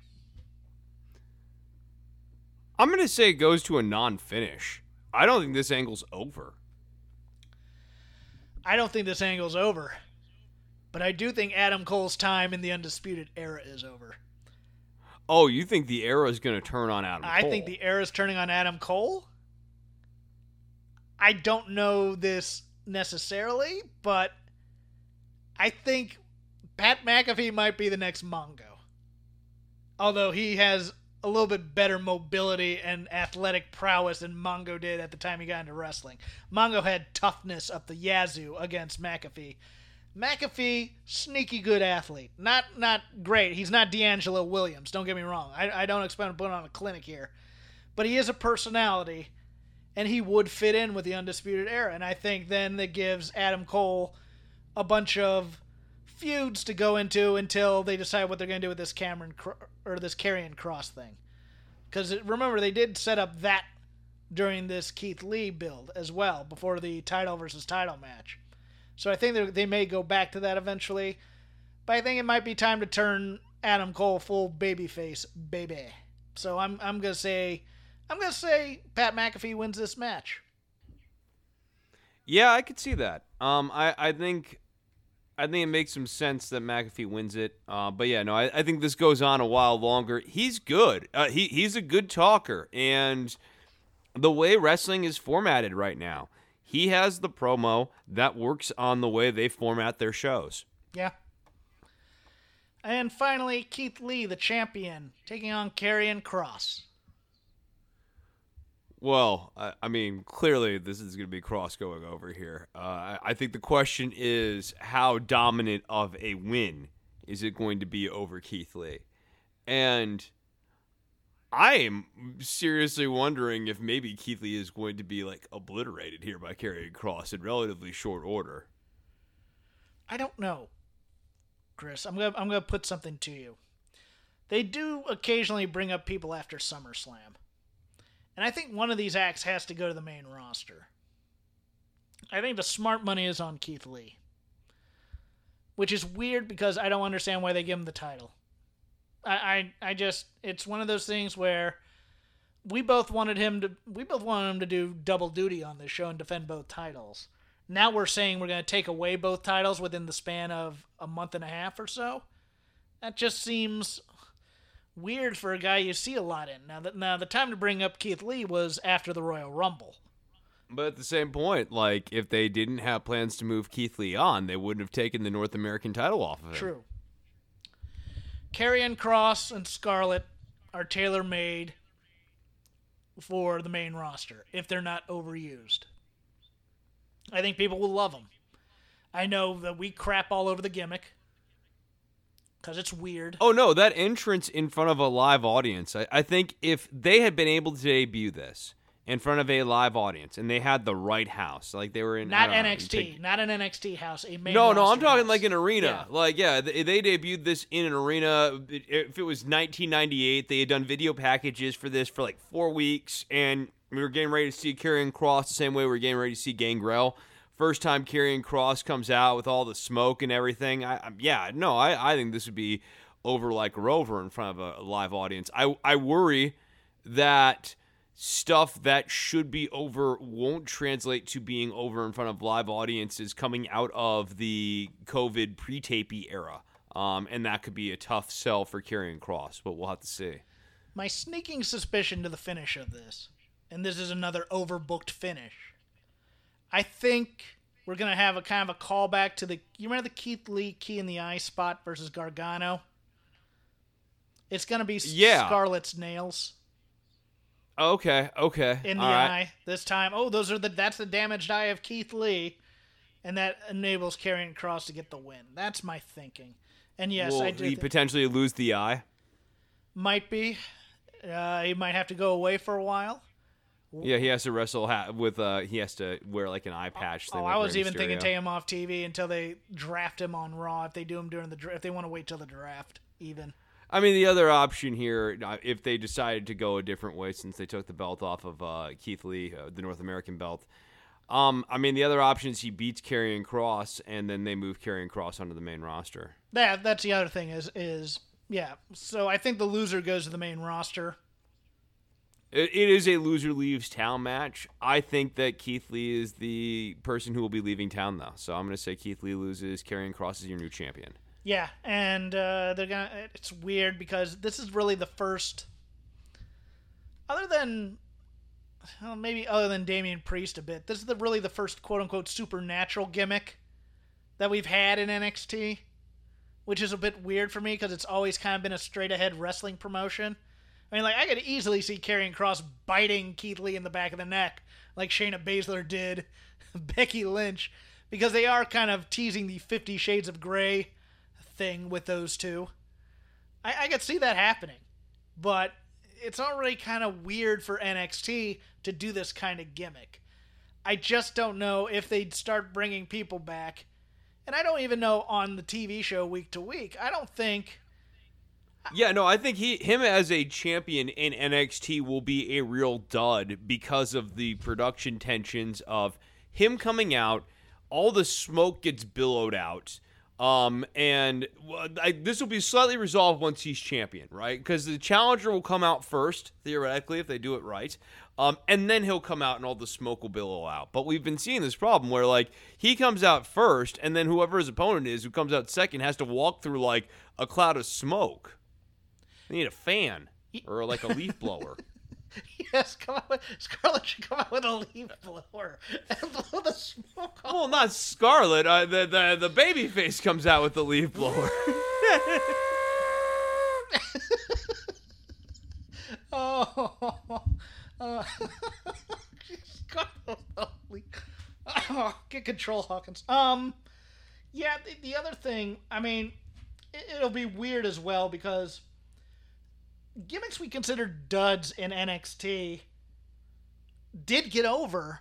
I'm going to say it goes to a non-finish. I don't think this angle's over. I don't think this angle's over. But I do think Adam Cole's time in the Undisputed Era is over. Oh, you think the era is going to turn on Adam Cole? I think the era is turning on Adam Cole. I don't know this necessarily, but I think Pat McAfee might be the next Mongo. Although he has a little bit better mobility and athletic prowess than Mongo did at the time he got into wrestling. Mongo had toughness up the yazoo against McAfee. McAfee, sneaky good athlete. Not great. He's not D'Angelo Williams, don't get me wrong. I don't expect him to put on a clinic here. But he is a personality, and he would fit in with the Undisputed Era. And I think then that gives Adam Cole a bunch of feuds to go into until they decide what they're going to do with this this Karrion Kross thing. Because remember, they did set up that during this Keith Lee build as well, before the title versus title match. So I think they may go back to that eventually. But I think it might be time to turn Adam Cole full babyface, baby. So I'm gonna say Pat McAfee wins this match. Yeah, I could see that. I think it makes some sense that McAfee wins it. But yeah, no, I think this goes on a while longer. He's good. He's a good talker, and the way wrestling is formatted right now, he has the promo that works on the way they format their shows. Yeah. And finally, Keith Lee, the champion, taking on Karrion Kross. Well, I mean, clearly this is going to be Kross going over here. I think the question is, how dominant of a win is it going to be over Keith Lee? And I am seriously wondering if maybe Keith Lee is going to be obliterated here by Karrion Kross in relatively short order. I don't know, Chris. I'm gonna put something to you. They do occasionally bring up people after SummerSlam, and I think one of these acts has to go to the main roster. I think the smart money is on Keith Lee, which is weird because I don't understand why they give him the title. I just, it's one of those things where we both wanted him to do double duty on this show and defend both titles. Now we're saying we're going to take away both titles within the span of a month and a half or so. That just seems weird for a guy you see a lot in. Now the time to bring up Keith Lee was after the Royal Rumble. But at the same point, if they didn't have plans to move Keith Lee on, they wouldn't have taken the North American title off of him. True. Karrion Kross and Scarlett are tailor-made for the main roster if they're not overused. I think people will love him. I know that we crap all over the gimmick because it's weird. Oh, no, that entrance in front of a live audience, I think if they had been able to debut this in front of a live audience and they had the right house, like they were in... Not NXT, not an NXT house, a main No, I'm roster talking house. like an arena. Yeah. Like, yeah, they debuted this in an arena. If it was 1998, they had done video packages for this for like 4 weeks, and we were getting ready to see Karrion Kross the same way we were getting ready to see Gangrel. First time Karrion Kross comes out with all the smoke and everything. I think this would be over like Rover in front of a live audience. I worry that stuff that should be over won't translate to being over in front of live audiences coming out of the COVID pre-tapey era. And that could be a tough sell for Karrion Kross, but we'll have to see. My sneaking suspicion to the finish of this, and this is another overbooked finish, I think we're going to have a kind of a callback to you remember the Keith Lee key in the eye spot versus Gargano? It's going to be Scarlett's nails. Okay. In the eye this time. Oh, that's the damaged eye of Keith Lee, and that enables Karrion Kross to get the win. That's my thinking. And yes, Will I do. he potentially lose the eye? Might be. He might have to go away for a while. Yeah, he has to wrestle he has to wear like an eye patch thing. Oh, like I was Rey even Mysterio. thinking take him off TV until they draft him on Raw. If they do him during the if they want to wait till the draft, even. I mean, the other option here, if they decided to go a different way since they took the belt off of Keith Lee, the North American belt. I mean, the other option is he beats Karrion Kross, and then they move Karrion Kross onto the main roster. That's the other thing is yeah. So I think the loser goes to the main roster. It is a loser leaves town match. I think that Keith Lee is the person who will be leaving town, though. So I'm going to say Keith Lee loses. Karrion Kross is your new champion. Yeah, and it's weird because this is really the first, other than Damian Priest a bit, this is really the first quote-unquote supernatural gimmick that we've had in NXT, which is a bit weird for me because it's always kind of been a straight-ahead wrestling promotion. I mean, like, I could easily see Karrion Kross biting Keith Lee in the back of the neck like Shayna Baszler did Becky Lynch, because they are kind of teasing the 50 Shades of Grey thing with those two. I could see that happening, but it's already kind of weird for NXT to do this kind of gimmick. I just don't know if they'd start bringing people back, and I don't even know on the TV show week to week. I don't think... Yeah, no, I think him as a champion in NXT will be a real dud because of the production tensions of him coming out, all the smoke gets billowed out, and this will be slightly resolved once he's champion, right? Because the challenger will come out first, theoretically, if they do it right, and then he'll come out and all the smoke will billow out. But we've been seeing this problem where, like, he comes out first, and then whoever his opponent is who comes out second has to walk through, like, a cloud of smoke. They need a fan or like a leaf blower. Yes, Scarlett should come out with a leaf blower and blow the smoke off. Well, not Scarlett. The baby face comes out with the leaf blower. Get control, Hawkins. Yeah, the other thing, I mean, it'll be weird as well because gimmicks we considered duds in NXT did get over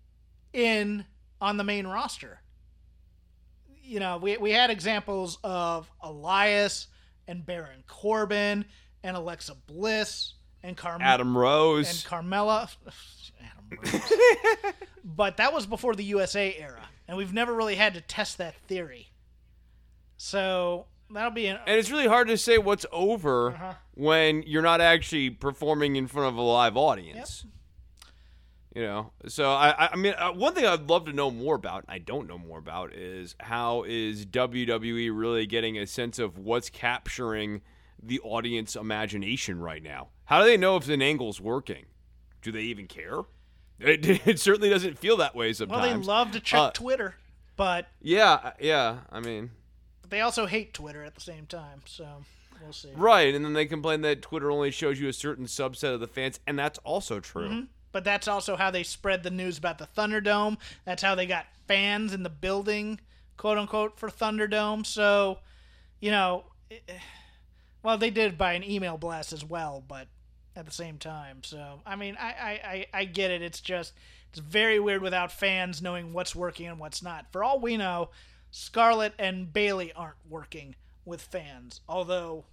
on the main roster. You know, we had examples of Elias and Baron Corbin and Alexa Bliss and Adam Rose and Carmella. Adam Rose. But that was before the USA era, and we've never really had to test that theory. So that'll be and it's really hard to say what's over when you're not actually performing in front of a live audience. Yep. You know, so I mean, one thing I'd love to know more about, and I don't know more about, is how is WWE really getting a sense of what's capturing the audience imagination right now? How do they know if an angle's working? Do they even care? It certainly doesn't feel that way sometimes. Well, they love to check Twitter, but yeah. I mean, they also hate Twitter at the same time, so we'll see. Right, and then they complain that Twitter only shows you a certain subset of the fans, and that's also true. but that's also how they spread the news about the Thunderdome. That's how they got fans in the building, quote unquote, for Thunderdome. So, well, they did by an email blast as well, but at the same time. So, I mean, I get it. It's very weird without fans knowing what's working and what's not. For all we know, Scarlett and Bayley aren't working with fans, although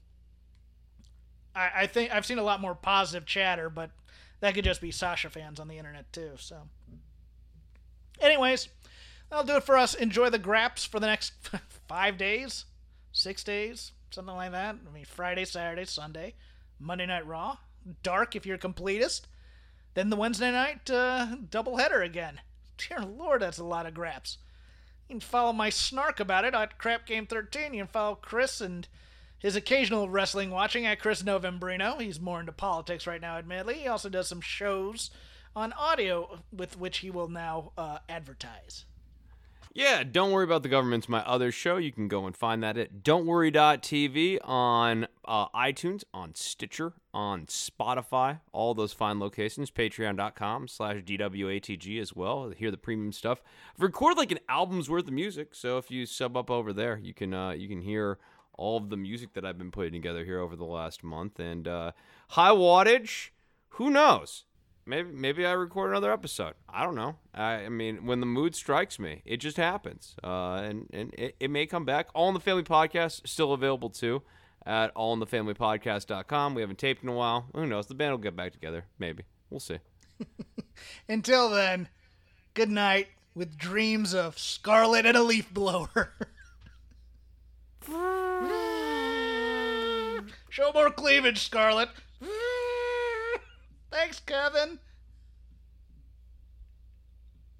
I think I've seen a lot more positive chatter, but that could just be Sasha fans on the internet too. So, anyways, that'll do it for us. Enjoy the Graps for the next 5 days, 6 days, something like that. I mean, Friday, Saturday, Sunday, Monday Night Raw, Dark if you're a completist, then the Wednesday night doubleheader again. Dear Lord, that's a lot of Graps. You can follow my snark about it at Crap Game 13. You can follow Chris and his occasional wrestling watching at Chris Novembrino. He's more into politics right now, admittedly. He also does some shows on audio with which he will now advertise. Yeah, Don't Worry About the Government's my other show. You can go and find that at don'tworry.tv on iTunes, on Stitcher, on Spotify, all those fine locations. Patreon.com/DWATG as well. Hear the premium stuff. I've recorded like an album's worth of music, so if you sub up over there, you can hear all of the music that I've been putting together here over the last month. And high wattage, who knows? Maybe I record another episode. I don't know. I mean, when the mood strikes me, it just happens. And it may come back. All in the Family Podcast, still available too at allinthefamilypodcast.com. We haven't taped in a while. Who knows? The band will get back together. Maybe. We'll see. Until then, good night with dreams of Scarlett and a leaf blower. Show more cleavage, Scarlett. Thanks, Kevin.